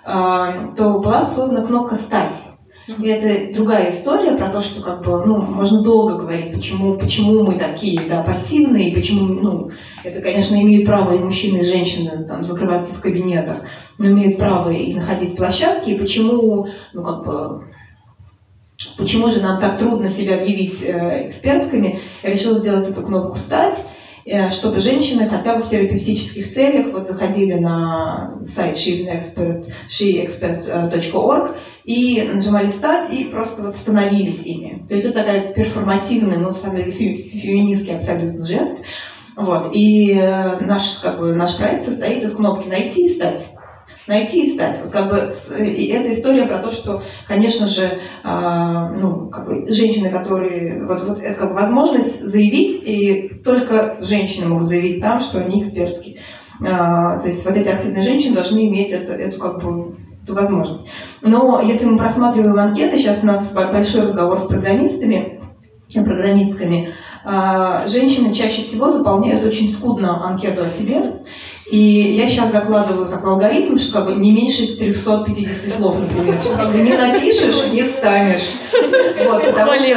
то была создана кнопка «Стать». И это другая история про то, что как бы, ну, можно долго говорить, почему, почему мы такие да, пассивные, почему, ну, это, конечно, имеют право и мужчины, и женщины там, закрываться в кабинетах, но имеют право и находить площадки, и почему, ну, как бы, почему же нам так трудно себя объявить э, экспертками. Я решила сделать эту кнопку «Стать», чтобы женщины хотя бы в терапевтических целях вот заходили на сайт she's an expert, she expert точка org и нажимали «Стать» и просто вот становились ими. То есть это такая перформативная, ну, на самом деле, феминистский абсолютно жест. Вот. И наш, как бы, наш проект состоит из кнопки «Найти и стать». Найти и стать. Вот, как бы, и это история про то, что, конечно же, э, ну, как бы, женщины, которые... Вот, вот это как бы возможность заявить, и только женщины могут заявить там, что они экспертки. Э, то есть вот эти активные женщины должны иметь эту, эту, как бы, эту возможность. Но если мы просматриваем анкеты, сейчас у нас большой разговор с программистами, программистками, э, женщины чаще всего заполняют очень скудно анкету о себе. И я сейчас закладываю такой алгоритм, что как бы не меньше трехсот пятидесяти слов, например. Что как бы не напишешь, не станешь. Вот, потому что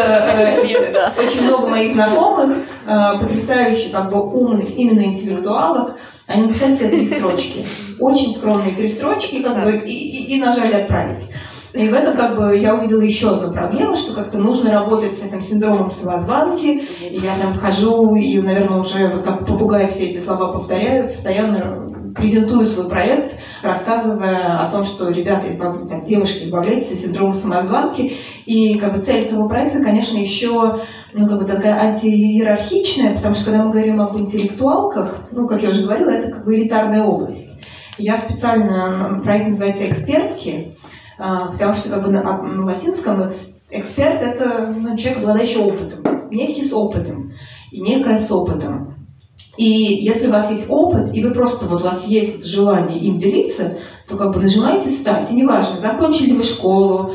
э, очень много моих знакомых, э, потрясающих, как бы умных именно интеллектуалок, они написали себе три строчки. Очень скромные три строчки, как бы, и, и, и нажали «Отправить». И в этом как бы я увидела еще одну проблему, что как-то нужно работать с этим синдромом самозванки. И я там хожу и, наверное, уже вот как попугай все эти слова повторяю, постоянно презентую свой проект, рассказывая о том, что ребята, избав... так, девушки, избавляйтесь от синдрома самозванки. И как бы цель этого проекта, конечно, еще ну, как бы такая антииерархичная, потому что когда мы говорим об интеллектуалках, ну, как я уже говорила, это как бы элитарная область. Я специально, проект называется «Экспертки», потому что как бы на, на латинском эксперт – это ну, человек, обладающий опытом, некий с опытом и некое с опытом. И если у вас есть опыт, и вы просто, вот у вас есть желание им делиться, то как бы нажимаете «Стать», и неважно, закончили вы школу,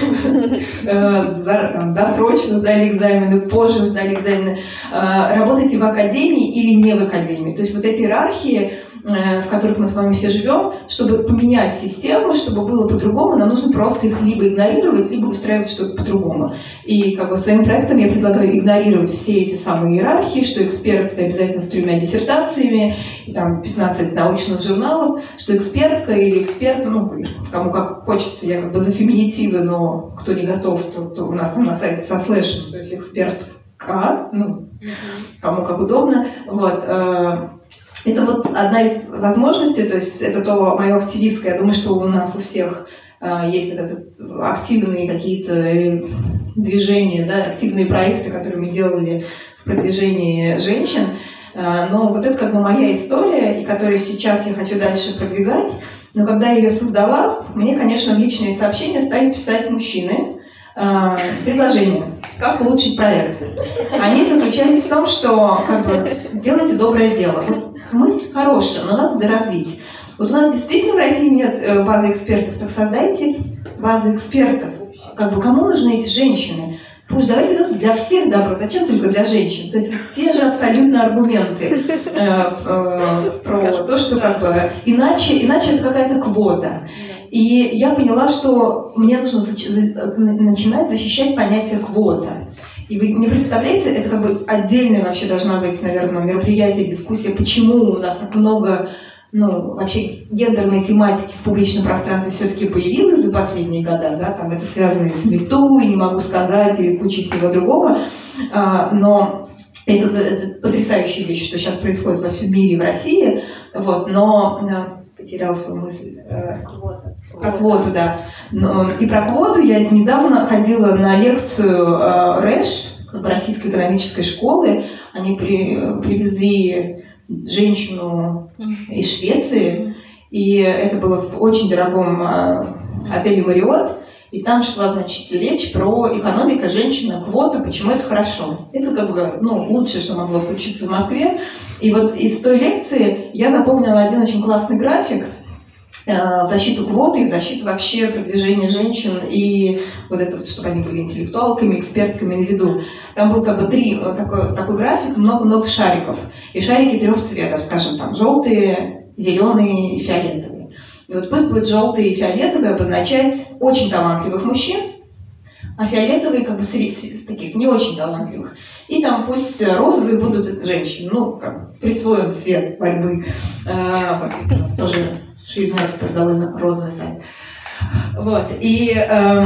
досрочно сдали экзамены, позже сдали экзамены, работаете в академии или не в академии. То есть вот эти иерархии, в которых мы с вами все живем, чтобы поменять систему, чтобы было по-другому, нам нужно просто их либо игнорировать, либо устраивать что-то по-другому. И как бы своим проектом я предлагаю игнорировать все эти самые иерархии, что эксперт это обязательно с тремя диссертациями, и там пятнадцать научных журналов, что экспертка или эксперт, ну, кому как хочется, я как бы за феминитивы, но кто не готов, то, то у нас там на сайте со слэшем, то есть экспертка, ну, кому как удобно, вот. Это вот одна из возможностей, то есть это то мое активистское, я думаю, что у нас у всех э, есть вот этот, активные какие-то движения, да, активные проекты, которые мы делали в продвижении женщин, э, но вот это как бы моя история, и которую сейчас я хочу дальше продвигать, но когда я ее создала, мне, конечно, в личные сообщения стали писать мужчины, э, предложения, как улучшить проект. Они заключались в том, что как бы, сделайте доброе дело. Вот, мысль хорошая, но надо доразвить. Вот у нас действительно в России нет базы экспертов, так создайте базу экспертов. Как бы кому нужны эти женщины? Пусть давайте делать для всех добро, зачем только для женщин? То есть те же абсолютно аргументы э, э, про то, что как бы иначе, иначе это какая-то квота. И я поняла, что мне нужно зач- начинать защищать понятие квота. И вы не представляете, это как бы отдельная вообще должна быть, наверное, мероприятие, дискуссия, почему у нас так много, ну, вообще гендерной тематики в публичном пространстве все-таки появилось за последние годы, да, там это связано и с мету, и не могу сказать, и кучей всего другого, а, но это, это потрясающая вещь, что сейчас происходит во всем мире и в России, вот, но потеряла свою мысль. Квота. Про квоту, да. Но, и про квоту я недавно ходила на лекцию э, РЭШ, Российской экономической школы. Они при, привезли женщину из Швеции, и это было в очень дорогом э, отеле «Мариот». И там шла, значит, речь про экономика, женщина, квота, почему это хорошо. Это как бы, ну, лучшее, что могло случиться в Москве. И вот из той лекции я запомнила один очень классный график э, в защиту квоты и в защиту вообще продвижения женщин и вот это, вот, чтобы они были интеллектуалками, экспертками на виду. Там был как бы три, такой, такой график, много-много шариков. И шарики трех цветов, скажем, там, желтые, зеленые и фиолетовые. И вот пусть будет желтый и фиолетовый обозначать очень талантливых мужчин, а фиолетовые как бы с, с таких не очень талантливых. И там пусть розовые будут женщины, ну, как присвоен цвет борьбы. А, вот, у нас тоже швейцарский довольно розовый сайт. Вот, и э,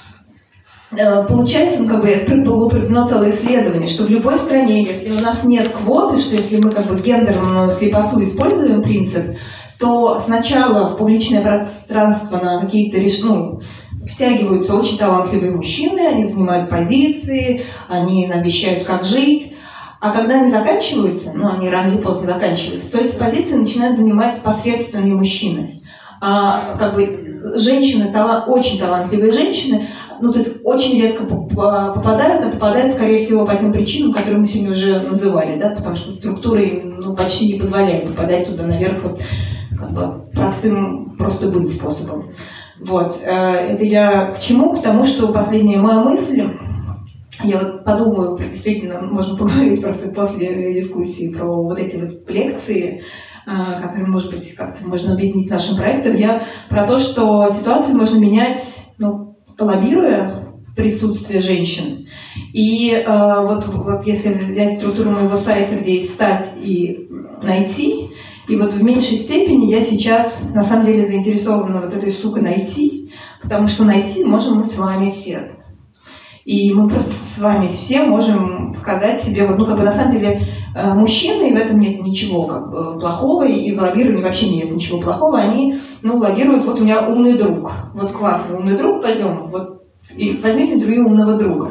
э, получается, ну, как бы, было проведено целое исследование, что в любой стране, если у нас нет квоты, что если мы как бы гендерную слепоту используем принцип, то сначала в публичное пространство на какие-то ну, втягиваются очень талантливые мужчины, они занимают позиции, они обещают, как жить. А когда они заканчиваются, ну, они рано или поздно заканчиваются, то эти позиции начинают занимать посредственные мужчины. А как бы женщины, талант, очень талантливые женщины, ну, то есть очень редко попадают, но попадают, скорее всего, по тем причинам, которые мы сегодня уже называли, да, потому что структуры ну, почти не позволяют попадать туда наверх вот, как бы простым, просто быть способом. Вот. Это я к чему? К тому, что последняя моя мысль, я вот подумаю, действительно, можно поговорить просто после дискуссии про вот эти вот лекции, которые, может быть, как-то можно объединить нашим проектом, я про то, что ситуацию можно менять, ну, лоббируя присутствие женщин. И э, вот, вот если взять структуру моего сайта, где есть «стать» и «найти», и вот в меньшей степени я сейчас на самом деле заинтересована вот этой штукой «найти», потому что найти можем мы с вами все. И мы просто с вами все можем показать себе, вот, ну, как бы на самом деле, мужчины, и в этом нет ничего как бы плохого, и в лоббировании вообще нет ничего плохого, они, ну, лоббируют, вот у меня умный друг, вот классный умный друг, пойдем, вот, и возьмите интервью умного друга.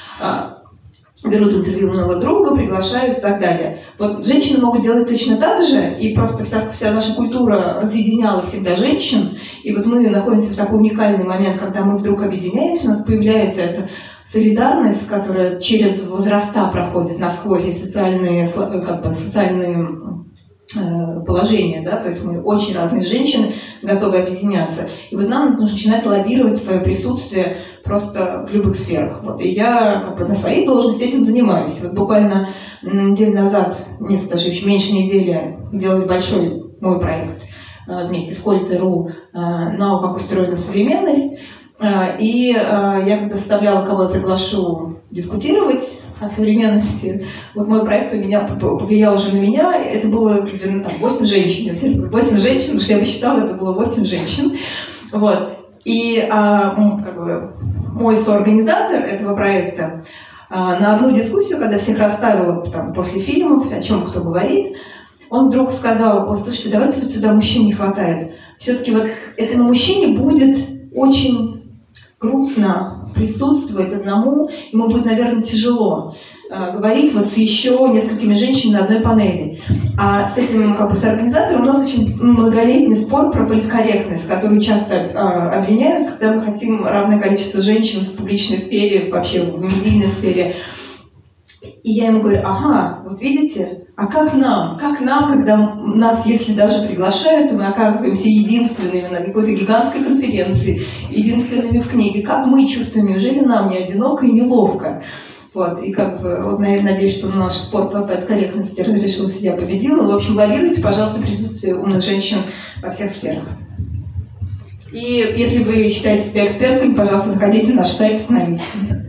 Берут интервью умного друга, приглашают и так далее. Вот женщины могут делать точно так же, и просто вся, вся наша культура разъединяла всегда женщин, и вот мы находимся в такой уникальный момент, когда мы вдруг объединяемся, у нас появляется это солидарность, которая через возраста проходит насквозь и социальные, как бы, социальные э, положения, да, то есть мы очень разные женщины готовы объединяться. И вот нам нужно начинать лоббировать свое присутствие просто в любых сферах. Вот, и я как бы на своей должности этим занимаюсь. Вот буквально неделю назад, несколько, даже еще меньше недели, делали большой мой проект э, вместе с Кольтой.ру э, «Нау. Как устроена современность». И я когда составляла, кого я приглашу дискутировать о современности, вот мой проект повлиял уже на меня, это было примерно там, восемь женщин, восемь женщин, потому что я посчитала, это было восемь женщин. Вот. И а, как бы, мой соорганизатор этого проекта а, на одну дискуссию, когда всех расставила там, после фильмов, о чем кто говорит, он вдруг сказал: о, слушайте, давайте вот сюда мужчин не хватает. Все-таки вот этому мужчине будет очень грустно присутствовать одному, ему будет, наверное, тяжело э, говорить вот с еще несколькими женщинами на одной панели. А с этим, как бы, с организатором у нас очень многолетний спор про политкорректность, которую часто э, обвиняют, когда мы хотим равное количество женщин в публичной сфере, вообще в медийной сфере. И я ему говорю, ага, вот видите, а как нам? Как нам, когда нас, если даже приглашают, то мы оказываемся единственными на какой-то гигантской конференции, единственными в книге. Как мы чувствуем? Неужели нам не одиноко и неловко? Вот, и как бы, вот, наверное, надеюсь, что наш спор по корректности разрешился, я победила. В общем, лавируйте, пожалуйста, присутствие умных женщин во всех сферах. И если вы считаете себя эксперткой, пожалуйста, заходите на наш сайт, становитесь.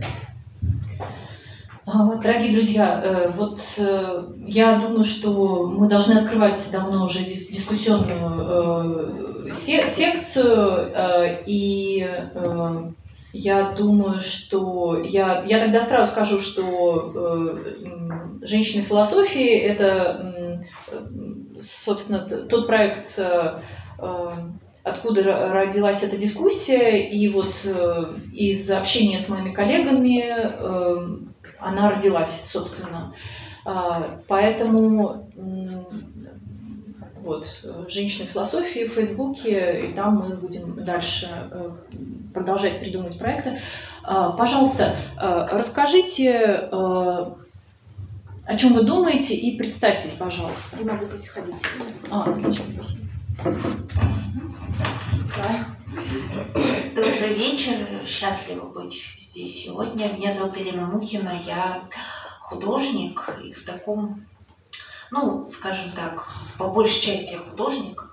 Дорогие друзья, вот я думаю, что мы должны открывать давно уже дискуссионную секцию, и я думаю, что я, я тогда сразу скажу, что «Женщины в философии» — это, собственно, тот проект, откуда родилась эта дискуссия, и вот из общения с моими коллегами она родилась, собственно. Поэтому вот, «Женщины в философии» в Фейсбуке, и там мы будем дальше продолжать придумывать проекты. Пожалуйста, расскажите, о чем вы думаете, и представьтесь, пожалуйста. Не могу приходить. А, отлично, спасибо. Добрый вечер, счастлива быть здесь сегодня. Меня зовут Елена Мухина, я художник, и в таком, ну, скажем так, по большей части я художник.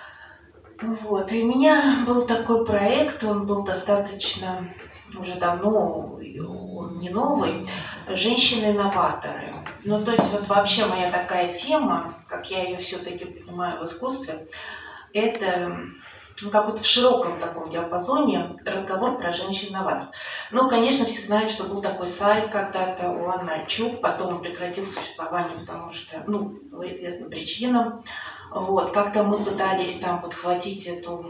Вот. И у меня был такой проект, он был достаточно уже давно, он не новый, «Женщины-новаторы». Ну, то есть вот вообще моя такая тема, как я ее все-таки понимаю в искусстве, это, ну, как будто в широком таком диапазоне разговор про женщин-новаторов. Ну, конечно, все знают, что был такой сайт когда-то у Анны Альчук, потом он прекратил существование, потому что, ну, по известным причинам. Вот, как-то мы пытались там подхватить эту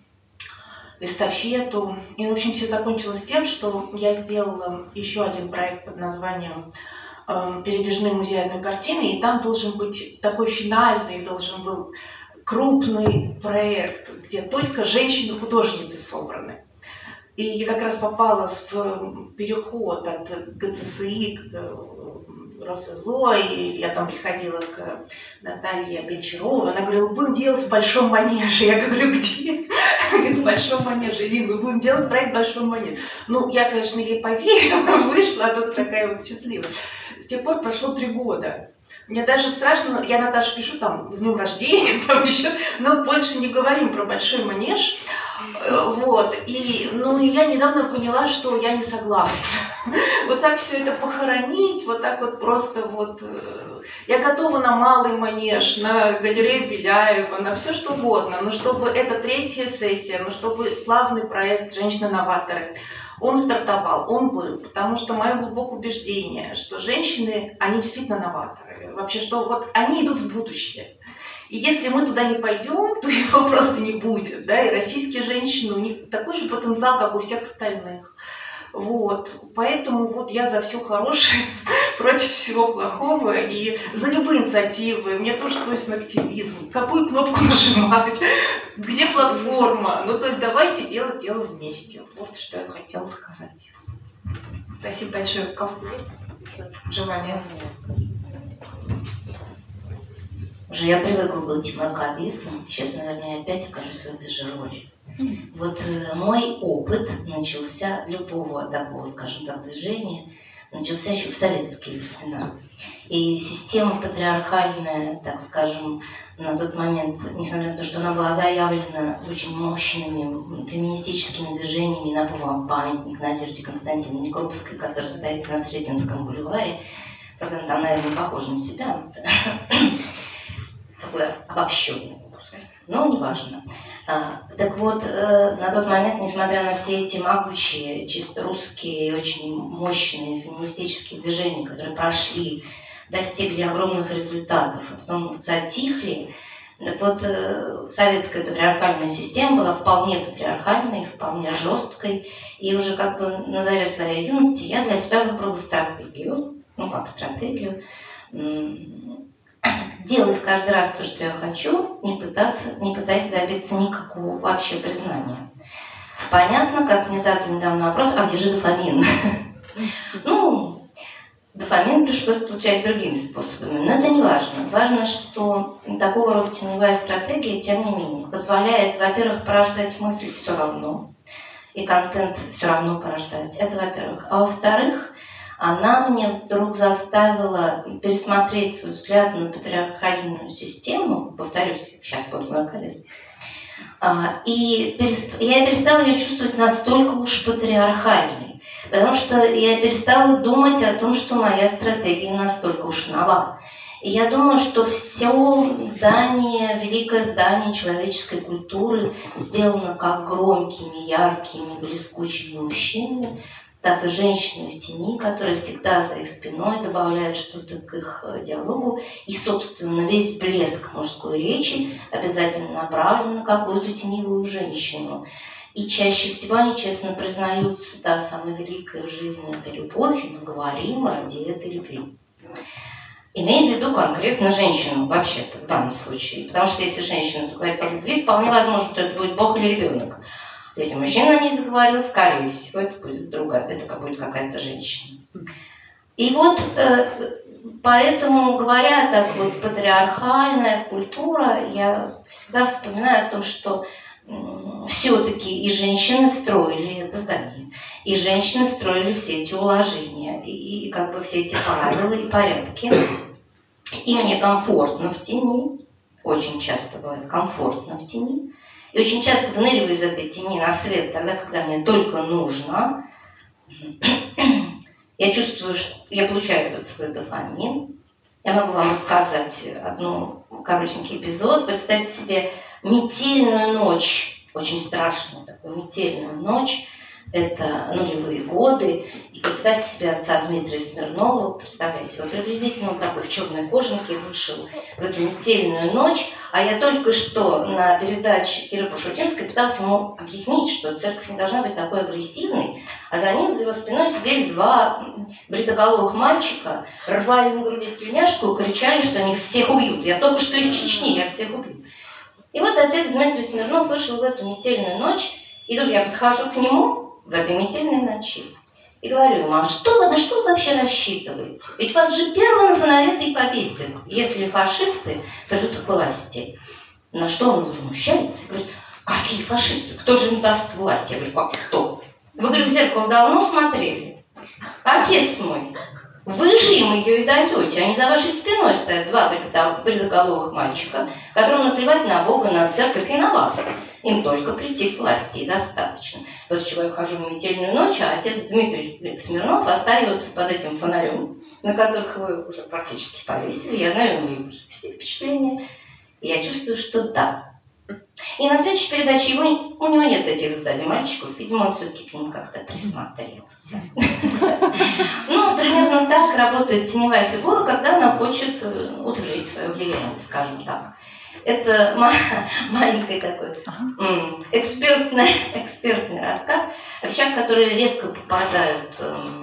эстафету. И, в общем, все закончилось тем, что я сделала еще один проект под названием «Передвижные музеи одной картины», и там должен быть такой финальный, должен был крупный проект, где только женщины-художницы собраны. И я как раз попала в переход от ГЦСИ к РосЭЗО, и я там приходила к Наталье Гончаровой, она говорила, будем делать в Большом Манеже. Я говорю, где? В Большом Манеже. Лин, мы будем делать проект в Большом Манеже. Ну, я, конечно, ей поверила, вышла, а тут такая вот счастливая. С тех пор прошло три года. Мне даже страшно, я Наташе пишу там с днем рождения, там еще, но больше не говорим про Большой Манеж. Вот, и, ну, и я недавно поняла, что я не согласна. Вот так все это похоронить, вот так вот просто вот. Я готова на Малый Манеж, на галерею Беляева, на все что угодно, но чтобы это третья сессия, но чтобы главный проект «Женщины-новаторы», он стартовал, он был, потому что мое глубокое убеждение, что женщины, они действительно новаторы. Вообще, что вот они идут в будущее. И если мы туда не пойдем, то его просто не будет. Да? И российские женщины, у них такой же потенциал, как у всех остальных. Вот. Поэтому вот я за все хорошее, против всего плохого и за любые инициативы. Мне тоже свойственен активизм. Какую кнопку нажимать? Где платформа? Ну, то есть давайте делать дело вместе. Вот что я хотела сказать. Спасибо большое. Кого-то есть желание? Уже я привыкла быть мракобесом. Сейчас, наверное, я опять окажусь в этой же роли. Вот э, мой опыт начался, любого такого, скажем так, движения, начался еще в советские времена. И система патриархальная, так скажем, на тот момент, несмотря на то, что она была заявлена очень мощными феминистическими движениями, например, памятник Надежде Константиновне Крупской, которая стоит на Сретенском бульваре, правда, она там, наверное, похожа на себя, такой обобщенный образ, но неважно. А, так вот, э, на тот момент, несмотря на все эти могучие, чисто русские, очень мощные феминистические движения, которые прошли, достигли огромных результатов, а потом затихли, так вот, э, советская патриархальная система была вполне патриархальной, вполне жесткой, и уже как бы на заре своей юности я для себя выбрала стратегию, ну как стратегию, делать каждый раз то, что я хочу, не пытаться, не пытаясь добиться никакого вообще признания. Понятно, как мне задали недавно вопрос, а где же дофамин? Ну, дофамин пришлось получать другими способами. Но это не важно. Важно, что такого рода теневая стратегия, тем не менее, позволяет, во-первых, порождать мысли все равно, и контент все равно порождать. Это во-первых. А во-вторых, она мне вдруг заставила пересмотреть свой взгляд на патриархальную систему, повторюсь, сейчас буду локалист, и я перестала ее чувствовать настолько уж патриархальной, потому что я перестала думать о том, что моя стратегия настолько уж нова. И я думаю, что все здание, великое здание человеческой культуры сделано как громкими, яркими, блескучими мужчинами, так и женщины в тени, которые всегда за их спиной добавляют что-то к их диалогу. И, собственно, весь блеск мужской речи обязательно направлен на какую-то теневую женщину. И чаще всего они честно признаются: да, самое великое в жизни – это любовь, и мы говорим ради этой любви. Имея в виду конкретно женщину, вообще-то, в данном случае. Потому что если женщина заговорит о любви, вполне возможно, что это будет Бог или ребенок. Если мужчина не заговорил, скорее всего, это будет другая, это будет какая-то женщина. И вот э, поэтому, говоря так вот, патриархальная культура, я всегда вспоминаю о том, что э, все-таки и женщины строили это здание, и женщины строили все эти уложения, и, и как бы все эти правила и порядки. И мне комфортно в тени, очень часто бывает комфортно в тени. И очень часто выныриваю из этой тени на свет тогда, когда мне только нужно. Я чувствую, что я получаю этот свой дофамин. Я могу вам рассказать одну коротенький эпизод. Представьте себе метельную ночь, очень страшную такую метельную ночь. Это нулевые годы. И представьте себе отца Дмитрия Смирнова. Представляете, вот приблизительно он такой в черной кожанке вышел в эту метельную ночь. А я только что на передаче Киры Пашутинской пытался ему объяснить, что церковь не должна быть такой агрессивной. А за ним, за его спиной сидели два бритоголовых мальчика, рвали на груди тельняшку и кричали, что они всех убьют. Я только что из Чечни, я всех убью. И вот отец Дмитрий Смирнов вышел в эту метельную ночь. И тут я подхожу к нему в этой метельной ночи и говорю ему: а что вы, на что вы вообще рассчитываете? Ведь вас же первым на фонаре-то и повесят, если фашисты придут к власти. На что он возмущается и говорит: какие фашисты? Кто же им даст власть? Я говорю: как кто? Вы, говорю, в зеркало давно смотрели? Отец мой, вы же им ее и даете. Они за вашей спиной стоят два бритоголовых мальчика, которым наплевать на Бога, на церковь и на вас. Им только прийти к власти и достаточно. После чего я хожу в метельную ночь, а отец Дмитрий Смирнов остается под этим фонарем, на которых вы уже практически повесили. Я знаю, у него все впечатления. И я чувствую, что да. И на следующей передаче его, у него нет этих сзади мальчиков. Видимо, он все-таки к ним как-то присмотрелся. Ну, примерно так работает теневая фигура, когда она хочет утвердить свое влияние, скажем так. Это маленький такой экспертный, экспертный рассказ о вещах, которые редко попадают,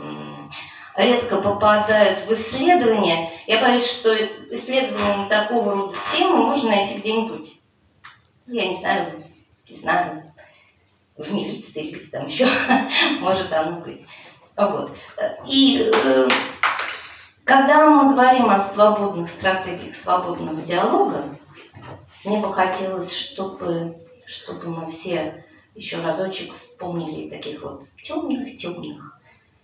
редко попадают в исследования. Я боюсь, что исследования на такого рода темы можно найти где-нибудь. Я не знаю, не знаю, в милиции или там еще может оно быть. Вот. И э, когда мы говорим о свободных стратегиях свободного диалога, мне бы хотелось, чтобы, чтобы мы все еще разочек вспомнили таких вот темных-темных,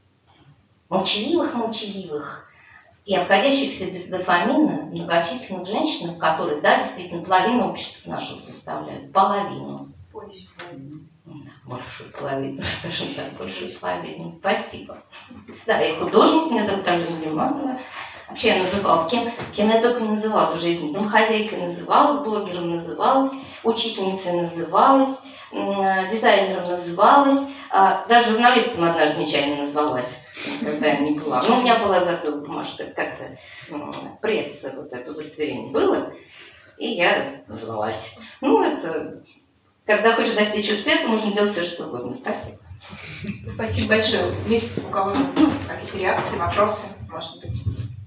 молчаливых-молчаливых и обходящихся без дофамина многочисленных женщин, которые, да, действительно, половину общества нашего составляют, половину. Большую половину, скажем так, большую половину. Спасибо. Да, я художник, меня зовут Алена Лиманова. Вообще я называлась, кем, кем я только не называлась в жизни. Домохозяйкой называлась, блогером называлась, учительницей называлась, дизайнером называлась, а даже журналистом однажды нечаянно назвалась, когда я не была. Но у меня была зато бумажка, как-то пресса, вот это удостоверение было, и я назвалась. Ну, это, когда хочешь достичь успеха, можно делать все, что угодно. Спасибо. Спасибо большое. Есть у кого-то какие-то реакции, вопросы, может быть?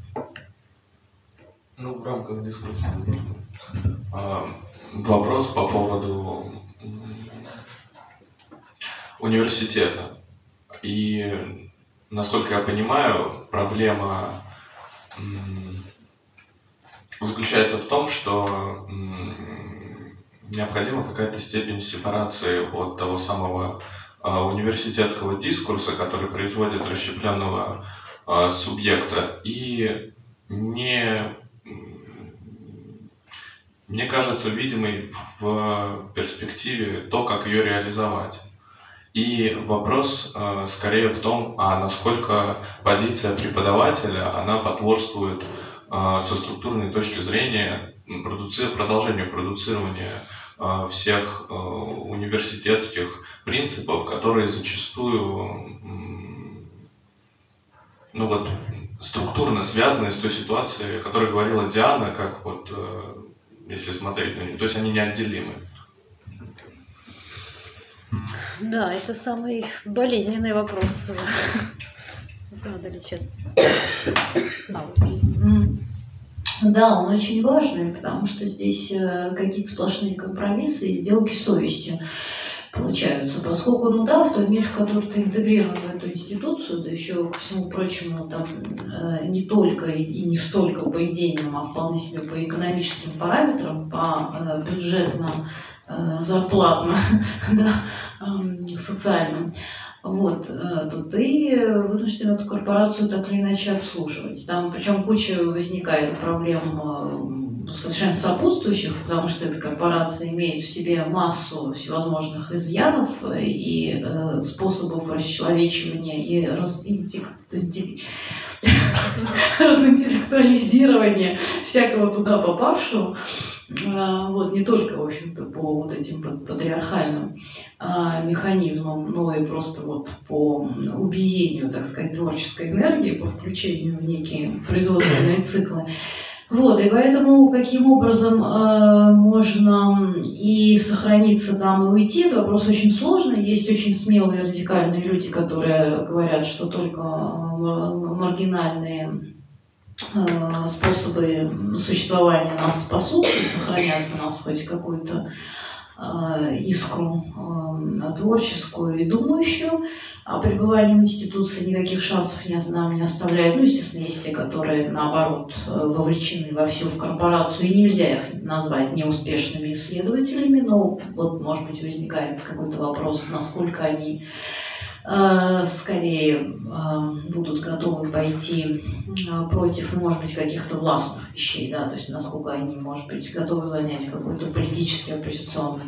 Ну, в рамках дискуссии а, вопрос по поводу университета и насколько я понимаю, проблема м, заключается в том, что м, необходима какая-то степень сепарации от того самого а, университетского дискурса, который производит расщепленного а, субъекта, и не, мне кажется, видимой в перспективе то, как ее реализовать. И вопрос э, скорее в том, а насколько позиция преподавателя, она потворствует э, со структурной точки зрения продуци... продолжению продуцирования э, всех э, университетских принципов, которые зачастую м, ну вот, структурно связаны с той ситуацией, о которой говорила Диана, как вот, э, если смотреть на них, то есть они неотделимы. Да, это самый болезненный вопрос. Задали сейчас. А, вот есть. Да, он очень важный, потому что здесь какие-то сплошные компромиссы и сделки с совестью получаются. Поскольку, ну да, в той мере, в которой ты интегрирован в эту институцию, да еще, ко всему прочему, там не только и не столько по идейным, а вполне себе по экономическим параметрам, по бюджетным, зарплатным, да, социальным, вот, то ты вынужден эту корпорацию так или иначе обслуживать. Там, причем куча возникает проблем совершенно сопутствующих, потому что эта корпорация имеет в себе массу всевозможных изъянов и э, способов расчеловечивания и разинтеллектуализирования всякого туда попавшего. Вот, не только, в общем-то, по вот этим патриархальным а, механизмам, но и просто вот по убиению, так сказать, творческой энергии, по включению в некие производственные циклы. Вот, и поэтому каким образом э, можно и сохраниться там, и уйти, это вопрос очень сложный. Есть очень смелые радикальные люди, которые говорят, что только маргинальные способы существования нас спасут и сохранят у нас хоть какую-то э, искру э, творческую и думающую. А пребывание в институции никаких шансов не, нам не оставляет. Ну, естественно, есть те, которые, наоборот, вовлечены вовсю в корпорацию, и нельзя их назвать неуспешными исследователями, но вот, может быть, возникает какой-то вопрос, насколько они скорее будут готовы пойти против, может быть, каких-то властных вещей, да, то есть насколько они, может быть, готовы занять какую-то политически оппозиционную,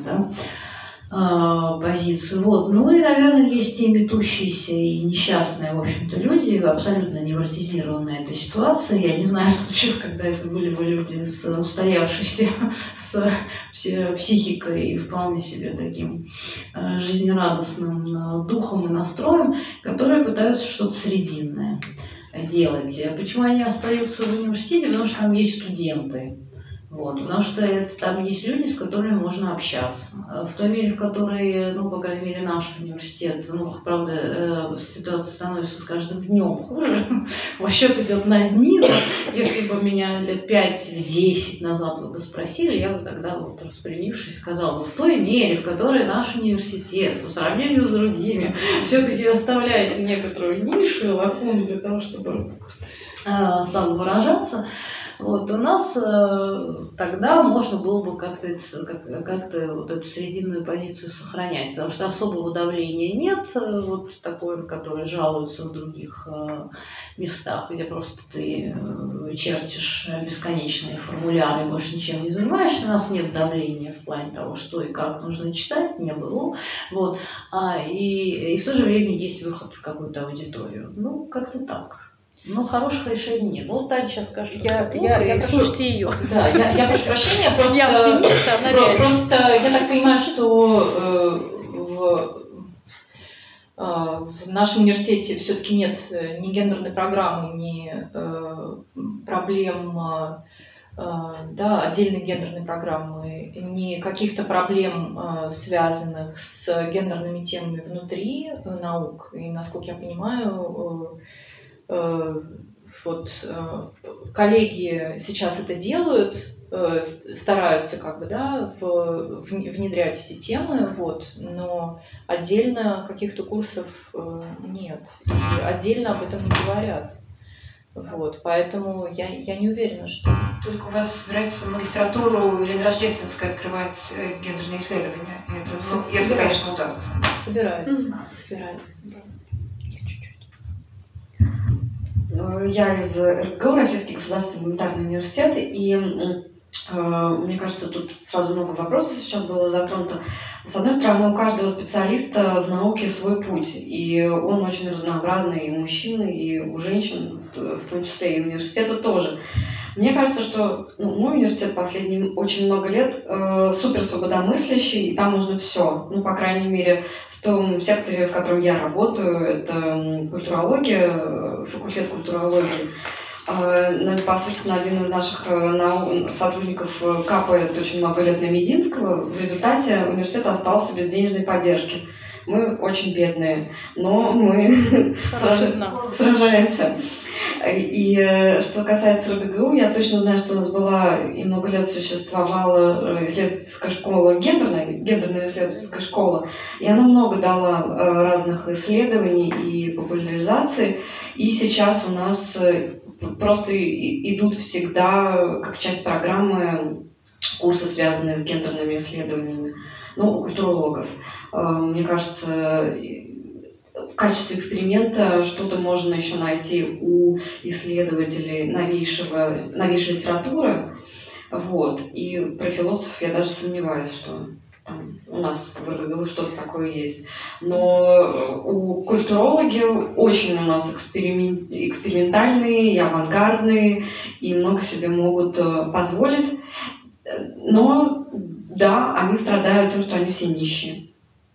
да, позицию. Вот. Ну и, наверное, есть те метущиеся и несчастные, в общем-то, люди, абсолютно невротизированные этой ситуацией. Я не знаю случаев, когда это были бы люди с устоявшейся с психикой и вполне себе таким жизнерадостным духом и настроем, которые пытаются что-то срединное делать. Почему они остаются в университете? Потому что там есть студенты. Вот, потому что это, там есть люди, с которыми можно общаться. В той мере, в которой, ну, по крайней мере, наш университет, ну, правда, э, ситуация становится с каждым днем хуже, вообще идет на дни, но если бы меня лет пять или десять назад вы бы спросили, я бы тогда, вот, распрямившись, сказала бы, в той мере, в которой наш университет, по сравнению с другими, все-таки оставляет некоторую нишу, лакуну для того, чтобы э, самовыражаться. Вот, у нас э, тогда можно было бы как-то, как, как-то вот эту срединную позицию сохранять, потому что особого давления нет, э, вот такое, которое жалуются в других э, местах, где просто ты э, чертишь бесконечные формуляры и больше ничем не занимаешься. У нас нет давления в плане того, что и как нужно читать, не было. Вот, а, и, и в то же время есть выход в какую-то аудиторию. Ну, как-то так. Ну, хороших решений нет. Ну, Таня сейчас скажет, я, я, я прошу, слушайте ее. Да, я, я прошу прощения, просто, я оптимист, она просто, просто я так понимаю, что э, в, э, в нашем университете все-таки нет ни гендерной программы, ни э, проблем, э, да, отдельной гендерной программы, ни каких-то проблем, э, связанных с гендерными темами внутри э, наук. И, насколько я понимаю, э, вот коллеги сейчас это делают, э, стараются как бы, да, в, внедрять эти темы, вот, но отдельно каких-то курсов э, нет, и отдельно об этом не говорят. Вот, поэтому я, я не уверена, что... Только у вас собирается магистратуру или рождественское открывать э, гендерные исследования. И это, ну, если, конечно, удастся. Собирается, mm-hmm. собирается, да. Я из эр гэ гэ у, Российский государственный гуманитарный университет, и э, мне кажется, тут сразу много вопросов сейчас было затронуто. С одной стороны, у каждого специалиста в науке свой путь, и он очень разнообразный, и у мужчин, и у женщин, в том числе и университета тоже. Мне кажется, что ну, мой университет последние очень много лет э, супер свободомыслящий, и там можно все. Ну, по крайней мере, в том секторе, в котором я работаю, это культурология, факультет культурологии. Ну, непосредственно один из наших нау... сотрудников капает очень много лет на Мединского. В результате университет остался без денежной поддержки. Мы очень бедные, но мы сражаемся. И что касается эр гэ гэ у, я точно знаю, что у нас была и много лет существовала исследовательская школа гендерная, гендерная исследовательская школа, и она много дала разных исследований и популяризации. И сейчас у нас просто идут всегда, как часть программы, курсы, связанные с гендерными исследованиями, ну, культурологов. Мне кажется, в качестве эксперимента что-то можно еще найти у исследователей новейшего, новейшей литературы. Вот. И про философов я даже сомневаюсь, что там у нас в эр гэ гэ у что-то такое есть. Но у культурологи очень у нас эксперимент, экспериментальные и авангардные, и много себе могут позволить. Но да, они страдают тем, что они все нищие.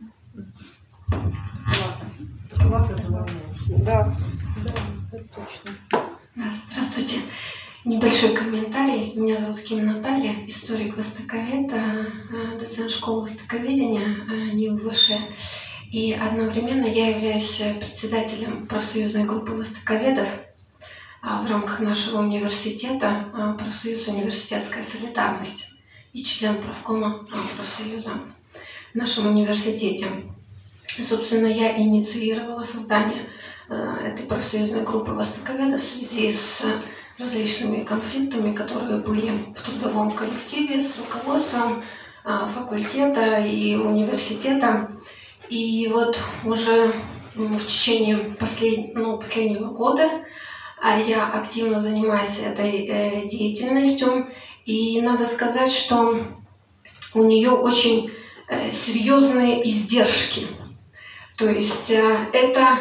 Да, да, это точно. Здравствуйте. Небольшой комментарий. Меня зовут Ким Наталья, историк-востоковед, доцент школы востоковедения эн и у вэ ш. И одновременно я являюсь председателем профсоюзной группы востоковедов в рамках нашего университета, профсоюз «Университетская солидарность», и член правкома профсоюза в нашем университете. Собственно, я инициировала создание этой профсоюзной группы востоковедов в связи с различными конфликтами, которые были в трудовом коллективе с руководством факультета и университета. И вот уже в течение послед... ну, последнего года я активно занимаюсь этой деятельностью. И надо сказать, что у нее очень серьезные издержки. То есть это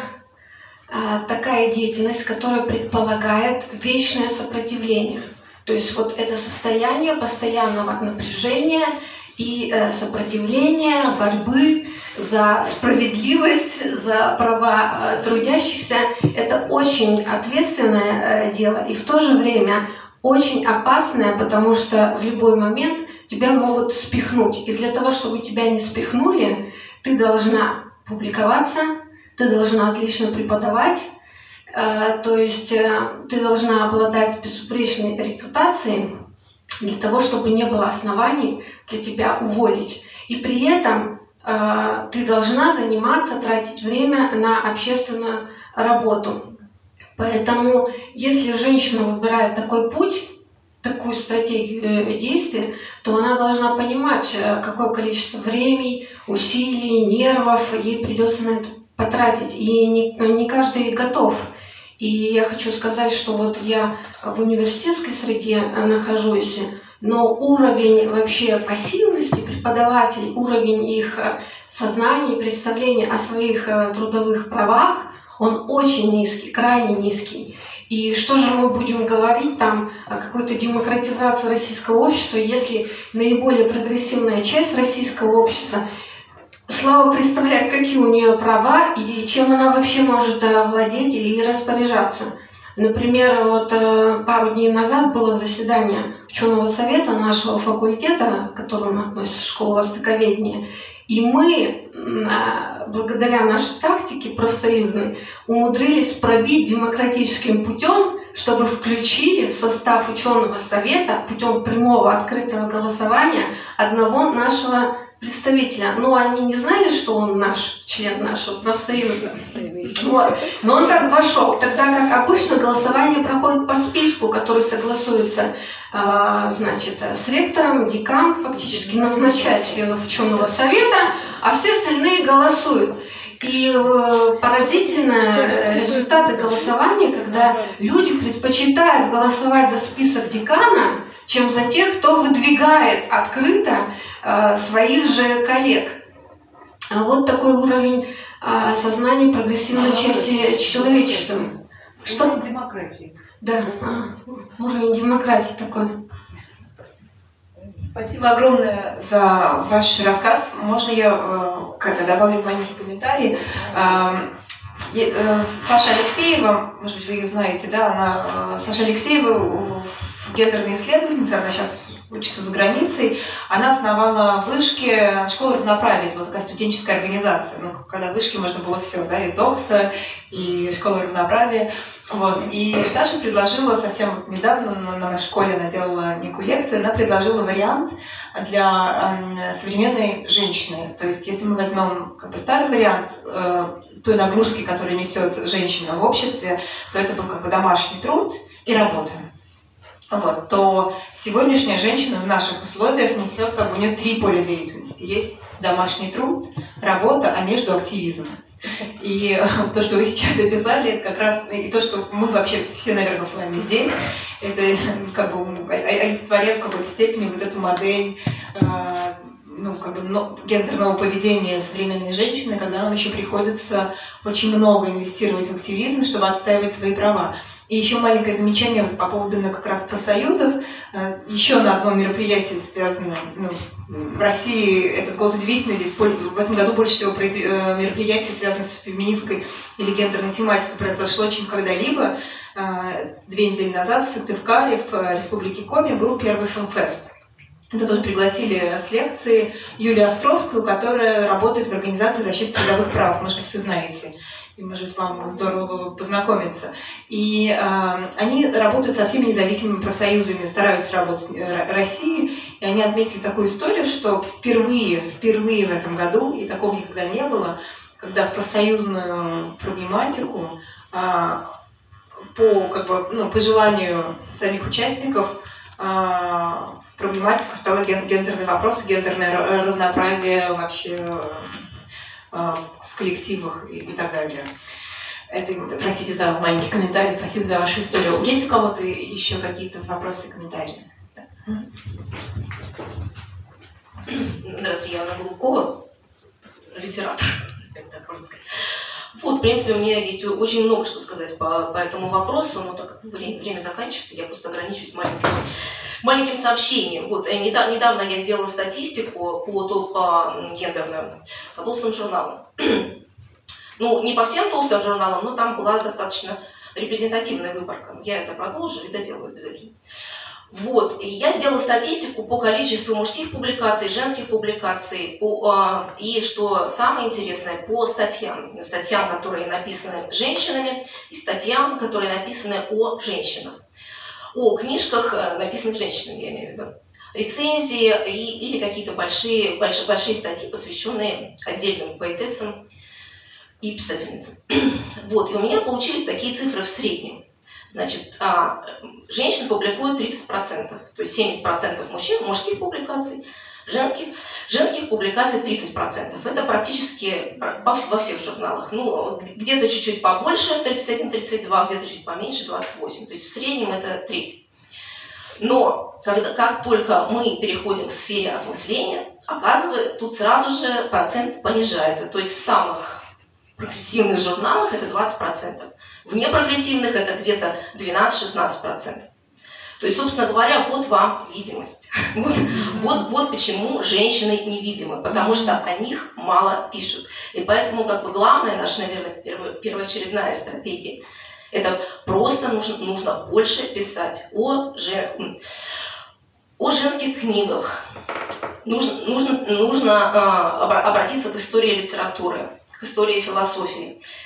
такая деятельность, которая предполагает вечное сопротивление. То есть вот это состояние постоянного напряжения и сопротивления, борьбы за справедливость, за права трудящихся, это очень ответственное дело и в то же время очень опасное, потому что в любой момент тебя могут спихнуть. И для того, чтобы тебя не спихнули, ты должна публиковаться, ты должна отлично преподавать, э, то есть э, ты должна обладать безупречной репутацией для того, чтобы не было оснований для тебя уволить. И при этом э, ты должна заниматься, тратить время на общественную работу. Поэтому, если женщина выбирает такой путь, такую стратегию действия, то она должна понимать, какое количество времени, усилий, нервов ей придется на это потратить. И не, не каждый готов. И я хочу сказать, что вот я в университетской среде нахожусь, но уровень вообще пассивности преподавателей, уровень их сознания и представления о своих трудовых правах, он очень низкий, крайне низкий. И что же мы будем говорить там о какой-то демократизации российского общества, если наиболее прогрессивная часть российского общества слабо представляет, какие у нее права и чем она вообще может владеть и распоряжаться. Например, вот пару дней назад было заседание ученого совета нашего факультета, к которому относится школа востоковедения, и мы, благодаря нашей тактике профсоюзной, умудрились пробить демократическим путем чтобы включили в состав ученого совета путем прямого открытого голосования одного нашего представителя. Но они не знали, что он наш, член нашего профсоюза. Вот. Но он так вошел. Тогда как обычно голосование проходит по списку, который согласуется э, значит, с ректором, декан фактически назначает членов ученого совета, а все остальные голосуют. И э, поразительно результаты голосования, когда люди предпочитают голосовать за список декана, чем за тех, кто выдвигает открыто э, своих же коллег. Вот такой уровень э, сознания прогрессивной части человечества. Что? Уровень демократии. Да, а, уровень демократии такой. Спасибо огромное за ваш рассказ. Можно я э, добавлю маленький комментарий? Э, э, Саша Алексеева, может быть, вы ее знаете, да, она, э, Саша Алексеева, гендерная исследовательница, она сейчас учится за границей, она основала в Вышке школу равноправия, это была такая студенческая организация, ну, когда в Вышке можно было все, да, и ТОКСа, и школа равноправия. Вот. И Саша предложила совсем вот недавно на нашей школе, она делала некую лекцию, она предложила вариант для э, современной женщины. То есть, если мы возьмем как бы старый вариант э, той нагрузки, которую несет женщина в обществе, то это был как бы домашний труд и работа. Вот, то сегодняшняя женщина в наших условиях несет, как бы у нее три поля деятельности. Есть домашний труд, работа, а между активизм. И то, что вы сейчас записали, это как раз и то, что мы вообще все, наверное, с вами здесь, это как бы олицетворяет в какой-то степени вот эту модель э, ну, как бы, но, гендерного поведения современной женщины, когда нам еще приходится очень много инвестировать в активизм, чтобы отстаивать свои права. И еще маленькое замечание вот по поводу ну, как раз профсоюзов. Еще на одном мероприятии связано, ну, в России этот год удивительный, здесь в этом году больше всего мероприятий, связанных с феминистской или гендерной тематикой, произошло, чем когда-либо. Две недели назад в Сыктывкаре, в республике Коми, был первый фемфест. Это тоже пригласили с лекции Юлию Островскую, которая работает в организации защиты трудовых прав, может быть, вы знаете. И, может быть, вам здорово познакомиться. И э, они работают со всеми независимыми профсоюзами, стараются работать в России. И они отметили такую историю, что впервые, впервые в этом году, и такого никогда не было, когда в профсоюзную проблематику э, по, как бы, ну, по желанию самих участников э, проблематика стала гендерный вопрос, гендерное равноправие вообще э, в коллективах и, и так далее. Это, простите за маленький комментарий, спасибо за вашу историю. Есть у кого-то еще какие-то вопросы, комментарии? Здравствуйте, я Анна Голубкова, литератор, как так можно сказать. Вот, в принципе, у меня есть очень много что сказать по, по этому вопросу, но так как время, время заканчивается, я просто ограничусь маленьким, маленьким сообщением. Вот, недавно, недавно я сделала статистику по, по гендерным, по толстым журналам. Ну, не по всем толстым журналам, но там была достаточно репрезентативная выборка. Я это продолжу и доделаю обязательно. Вот, и я сделала статистику по количеству мужских публикаций, женских публикаций, по, э, и, что самое интересное, по статьям. Статьям, которые написаны женщинами, и статьям, которые написаны о женщинах. О книжках, написанных женщинами, я имею в виду. Рецензии и, или какие-то большие, большие, большие статьи, посвященные отдельным поэтессам и писательницам. Вот, и у меня получились такие цифры в среднем. Значит, женщин публикуют тридцать процентов, то есть семьдесят процентов мужчин, мужских публикаций, женских, женских публикаций тридцать процентов. Это практически во всех журналах. Ну, где-то чуть-чуть побольше, тридцать один тридцать два, где-то чуть поменьше, двадцать восемь. То есть в среднем это треть. Но когда, как только мы переходим к сфере осмысления, оказывается, тут сразу же процент понижается. То есть в самых прогрессивных журналах это двадцать процентов. В непрогрессивных это где-то двенадцать-шестнадцать процентов. То есть, собственно говоря, вот вам видимость. Вот, вот, вот почему женщины невидимы, потому что о них мало пишут. И поэтому, как бы, главная наша, наверное, перво, первоочередная стратегия – это просто нужно, нужно больше писать о, жен, о женских книгах. Нужно, нужно, нужно э, обратиться к истории литературы, к истории философии.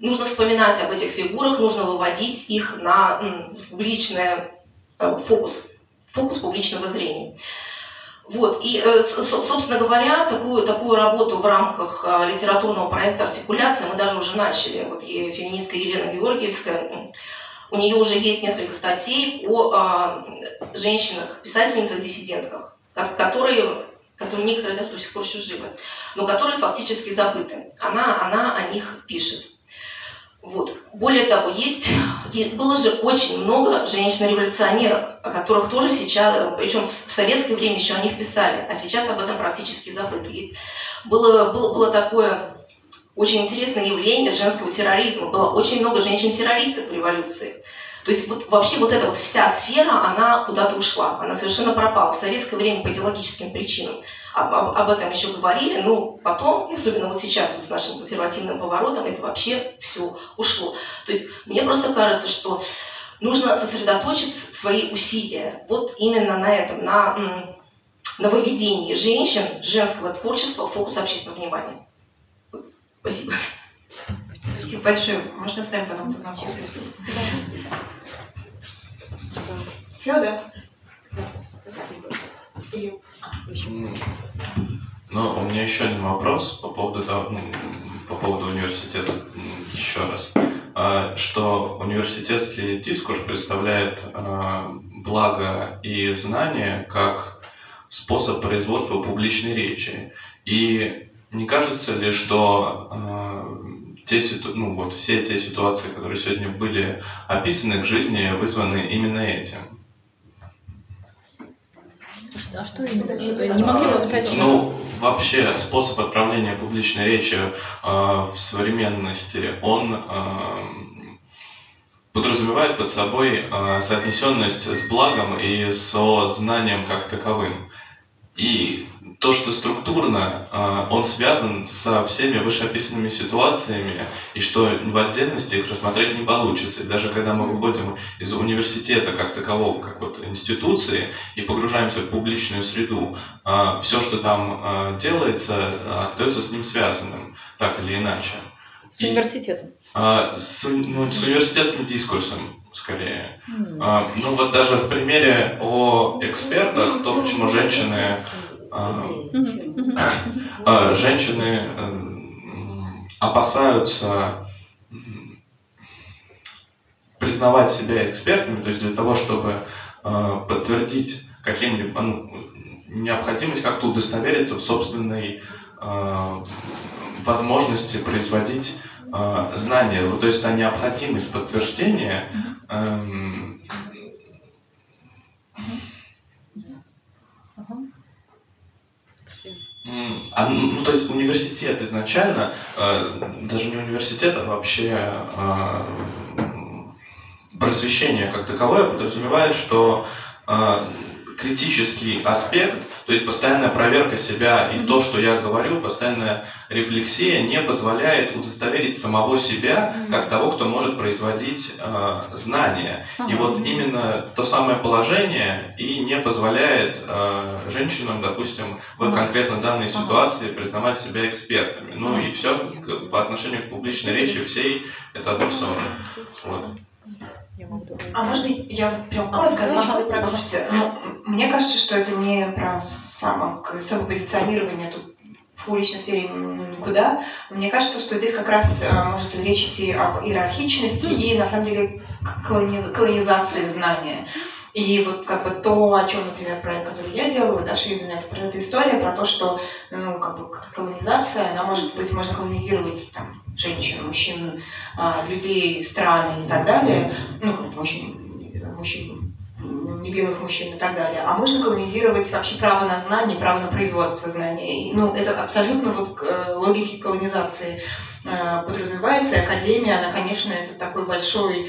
нужно вспоминать об этих фигурах, нужно выводить их на м, публичный э, фокус, фокус публичного зрения. Вот. И, э, с, собственно говоря, такую, такую работу в рамках э, литературного проекта «Артикуляция» мы даже уже начали. Вот и феминистка Елена Георгиевская, у нее уже есть несколько статей о э, женщинах, писательницах, диссидентках, которые, которые некоторые даже до сих пор еще живы, но которые фактически забыты. Она, она о них пишет. Вот. Более того, есть, было же очень много женщин-революционерок, о которых тоже сейчас, причем в советское время еще о них писали, а сейчас об этом практически забыто. Есть. Было, было, было такое очень интересное явление женского терроризма. Было очень много женщин-террористов в революции. То есть вот, вообще вот эта вот вся сфера, она куда-то ушла, она совершенно пропала. В советское время по идеологическим причинам об, об, об этом еще говорили, но потом, особенно вот сейчас вот с нашим консервативным поворотом, это вообще все ушло. То есть мне просто кажется, что нужно сосредоточить свои усилия вот именно на этом, на, на выведении женщин, женского творчества в фокус общественного внимания. Спасибо. Спасибо большое. Можно с вами потом познакомиться? Все, да? Ну, у меня еще один вопрос по поводу, того, ну, по поводу университета еще раз. Что университетский дискурс представляет благо и знания как способ производства публичной речи. И не кажется ли, что те, ну, вот, все те ситуации, которые сегодня были описаны к жизни, вызваны именно этим? А что именно? Не могли бы сказать? Ну, вообще, способ отправления публичной речи э, в современности, он э, подразумевает под собой э, соотнесенность с благом и со знанием как таковым. И то, что структурно э, он связан со всеми вышеописанными ситуациями, и что в отдельности их рассмотреть не получится. И даже когда мы выходим из университета как такового, как вот институции, и погружаемся в публичную среду, э, все, что там э, делается, остается с ним связанным, так или иначе. С и, университетом? Э, с, ну, с университетским дискурсом, скорее. Mm. Э, ну вот даже в примере о экспертах, то, почему женщины... Женщины опасаются признавать себя экспертами, то есть для того, чтобы подтвердить каким-либо, ну, необходимость как-то удостовериться в собственной возможности производить знания, то есть на необходимость подтверждения. А, ну, то есть университет изначально, э, даже не университет, а вообще э, просвещение как таковое подразумевает, что э, критический аспект, то есть постоянная проверка себя и то, что я говорю, постоянная рефлексия не позволяет удостоверить самого себя как того, кто может производить э, знания. И вот именно то самое положение и не позволяет э, женщинам, допустим, в конкретно данной ситуации признавать себя экспертами. Ну и все по отношению к публичной речи всей это адресовано. Вот. А можно я вот прям коротко озвучу, вы продолжите? Ну, мне кажется, что это не про само, самопозиционирование тут в публичной сфере никуда. Мне кажется, что здесь как раз может речь идти об иерархичности и, на самом деле, колони- колонизации знания. И вот как бы то, о чем, например, проект, который я делаю, Даша извиняется, про эту историю, про то, что ну, как бы колонизация, она может быть, можно колонизировать там, женщин, мужчин, людей, страны и так далее, ну, как бы мужчин, мужчин, небелых мужчин и так далее. А можно колонизировать вообще право на знание, право на производство знаний. И, ну, это абсолютно вот логики колонизации подразумевается. И академия, она, конечно, это такой большой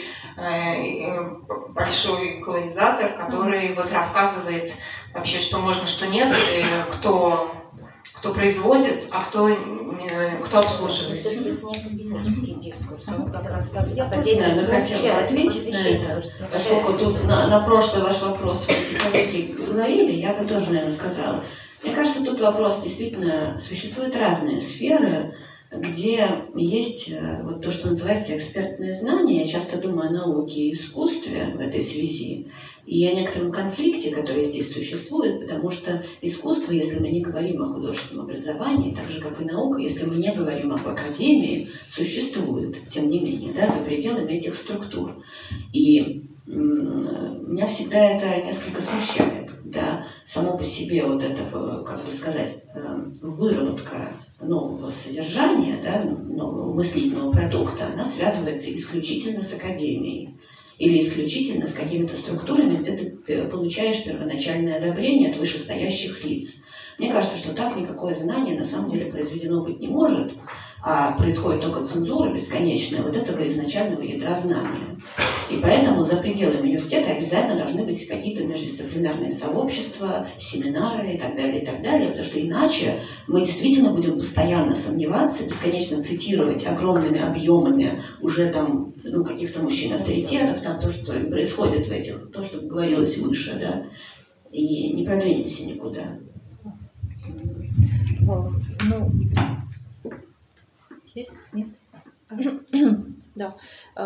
большой колонизатор, который вот рассказывает вообще, что можно, что нет, кто, кто производит, а кто, кто обслуживает. Все-таки это не академический дискурс, он как раз академия хотела отметить на это, поскольку тут на, на прошлый ваш вопрос коллеги говорили, я бы тоже, наверное, сказала. Мне кажется, тут вопрос действительно, существуют разные сферы где есть вот то, что называется экспертное знание. Я часто думаю о науке и искусстве в этой связи, и о некотором конфликте, который здесь существует, потому что искусство, если мы не говорим о художественном образовании, так же, как и наука, если мы не говорим об академии, существует, тем не менее, да, за пределами этих структур. И меня всегда это несколько смущает, да, само по себе вот это, как бы сказать, выработка нового содержания, да, нового мыслительного продукта, она связывается исключительно с академией или исключительно с какими-то структурами, где ты получаешь первоначальное одобрение от вышестоящих лиц. Мне кажется, что так никакое знание на самом деле произведено быть не может, а происходит только цензура бесконечная вот этого изначального ядра знания. И поэтому за пределами университета обязательно должны быть какие-то междисциплинарные сообщества, семинары и так далее, и так далее, потому что иначе мы действительно будем постоянно сомневаться, бесконечно цитировать огромными объемами уже там ну, каких-то мужчин-авторитетов, там то, что происходит в этих, то, что говорилось выше, да, и не продвинемся никуда. Ну, есть? Нет? Да.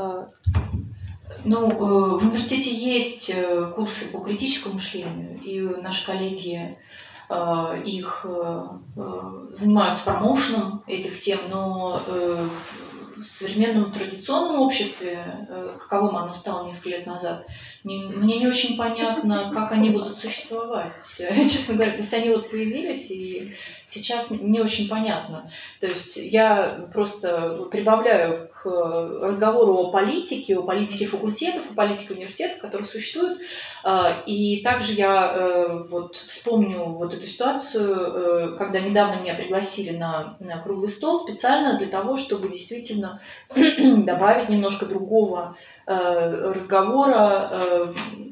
Ну, в университете есть курсы по критическому мышлению, и наши коллеги их занимаются промоушеном этих тем, но в современном традиционном обществе, каковым оно стало несколько лет назад, мне не очень понятно, как они будут существовать. Честно говоря, то есть они вот появились, и сейчас не очень понятно. То есть я просто прибавляю к разговору о политике, о политике факультетов, о политике университетов, которые существуют. И также я вот вспомню вот эту ситуацию, когда недавно меня пригласили на, на круглый стол специально для того, чтобы действительно добавить немножко другого разговора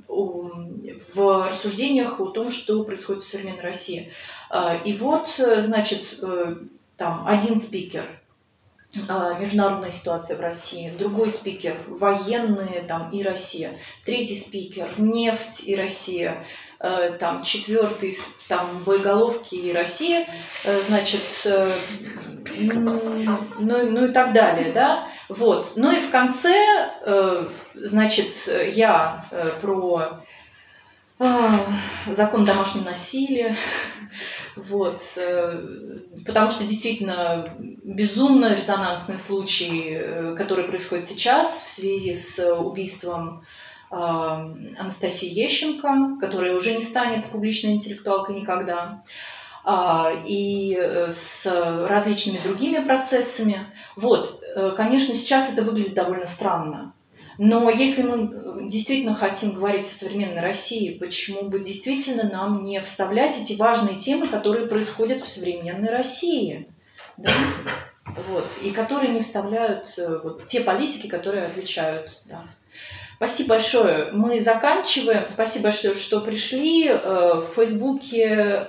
в рассуждениях о том, что происходит в современной России. И вот, значит, там один спикер – международная ситуация в России, другой спикер – военные там, и Россия, третий спикер – нефть и Россия, там, четвертый – там, боеголовки и Россия, значит, ну, ну и так далее, да, вот. Ну и в конце, значит, я про закон о домашнем насилии, вот, потому что действительно безумно резонансный случай, который происходит сейчас в связи с убийством Анастасии Ещенко, которая уже не станет публичной интеллектуалкой никогда, и с различными другими процессами. Вот, конечно, сейчас это выглядит довольно странно. Но если мы действительно хотим говорить о современной России, почему бы действительно нам не вставлять эти важные темы, которые происходят в современной России, да? Вот, и которые не вставляют вот, те политики, которые отвечают. Да. Спасибо большое. Мы заканчиваем. Спасибо большое, что пришли. В Фейсбуке,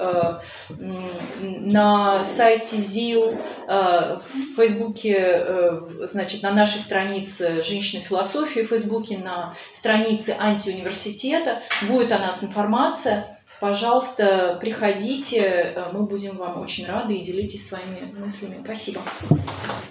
на сайте ЗИЛ, в Фейсбуке, значит, на нашей странице «Женщина философии», в Фейсбуке на странице антиуниверситета будет о нас информация. Пожалуйста, приходите, мы будем вам очень рады и делитесь своими мыслями. Спасибо.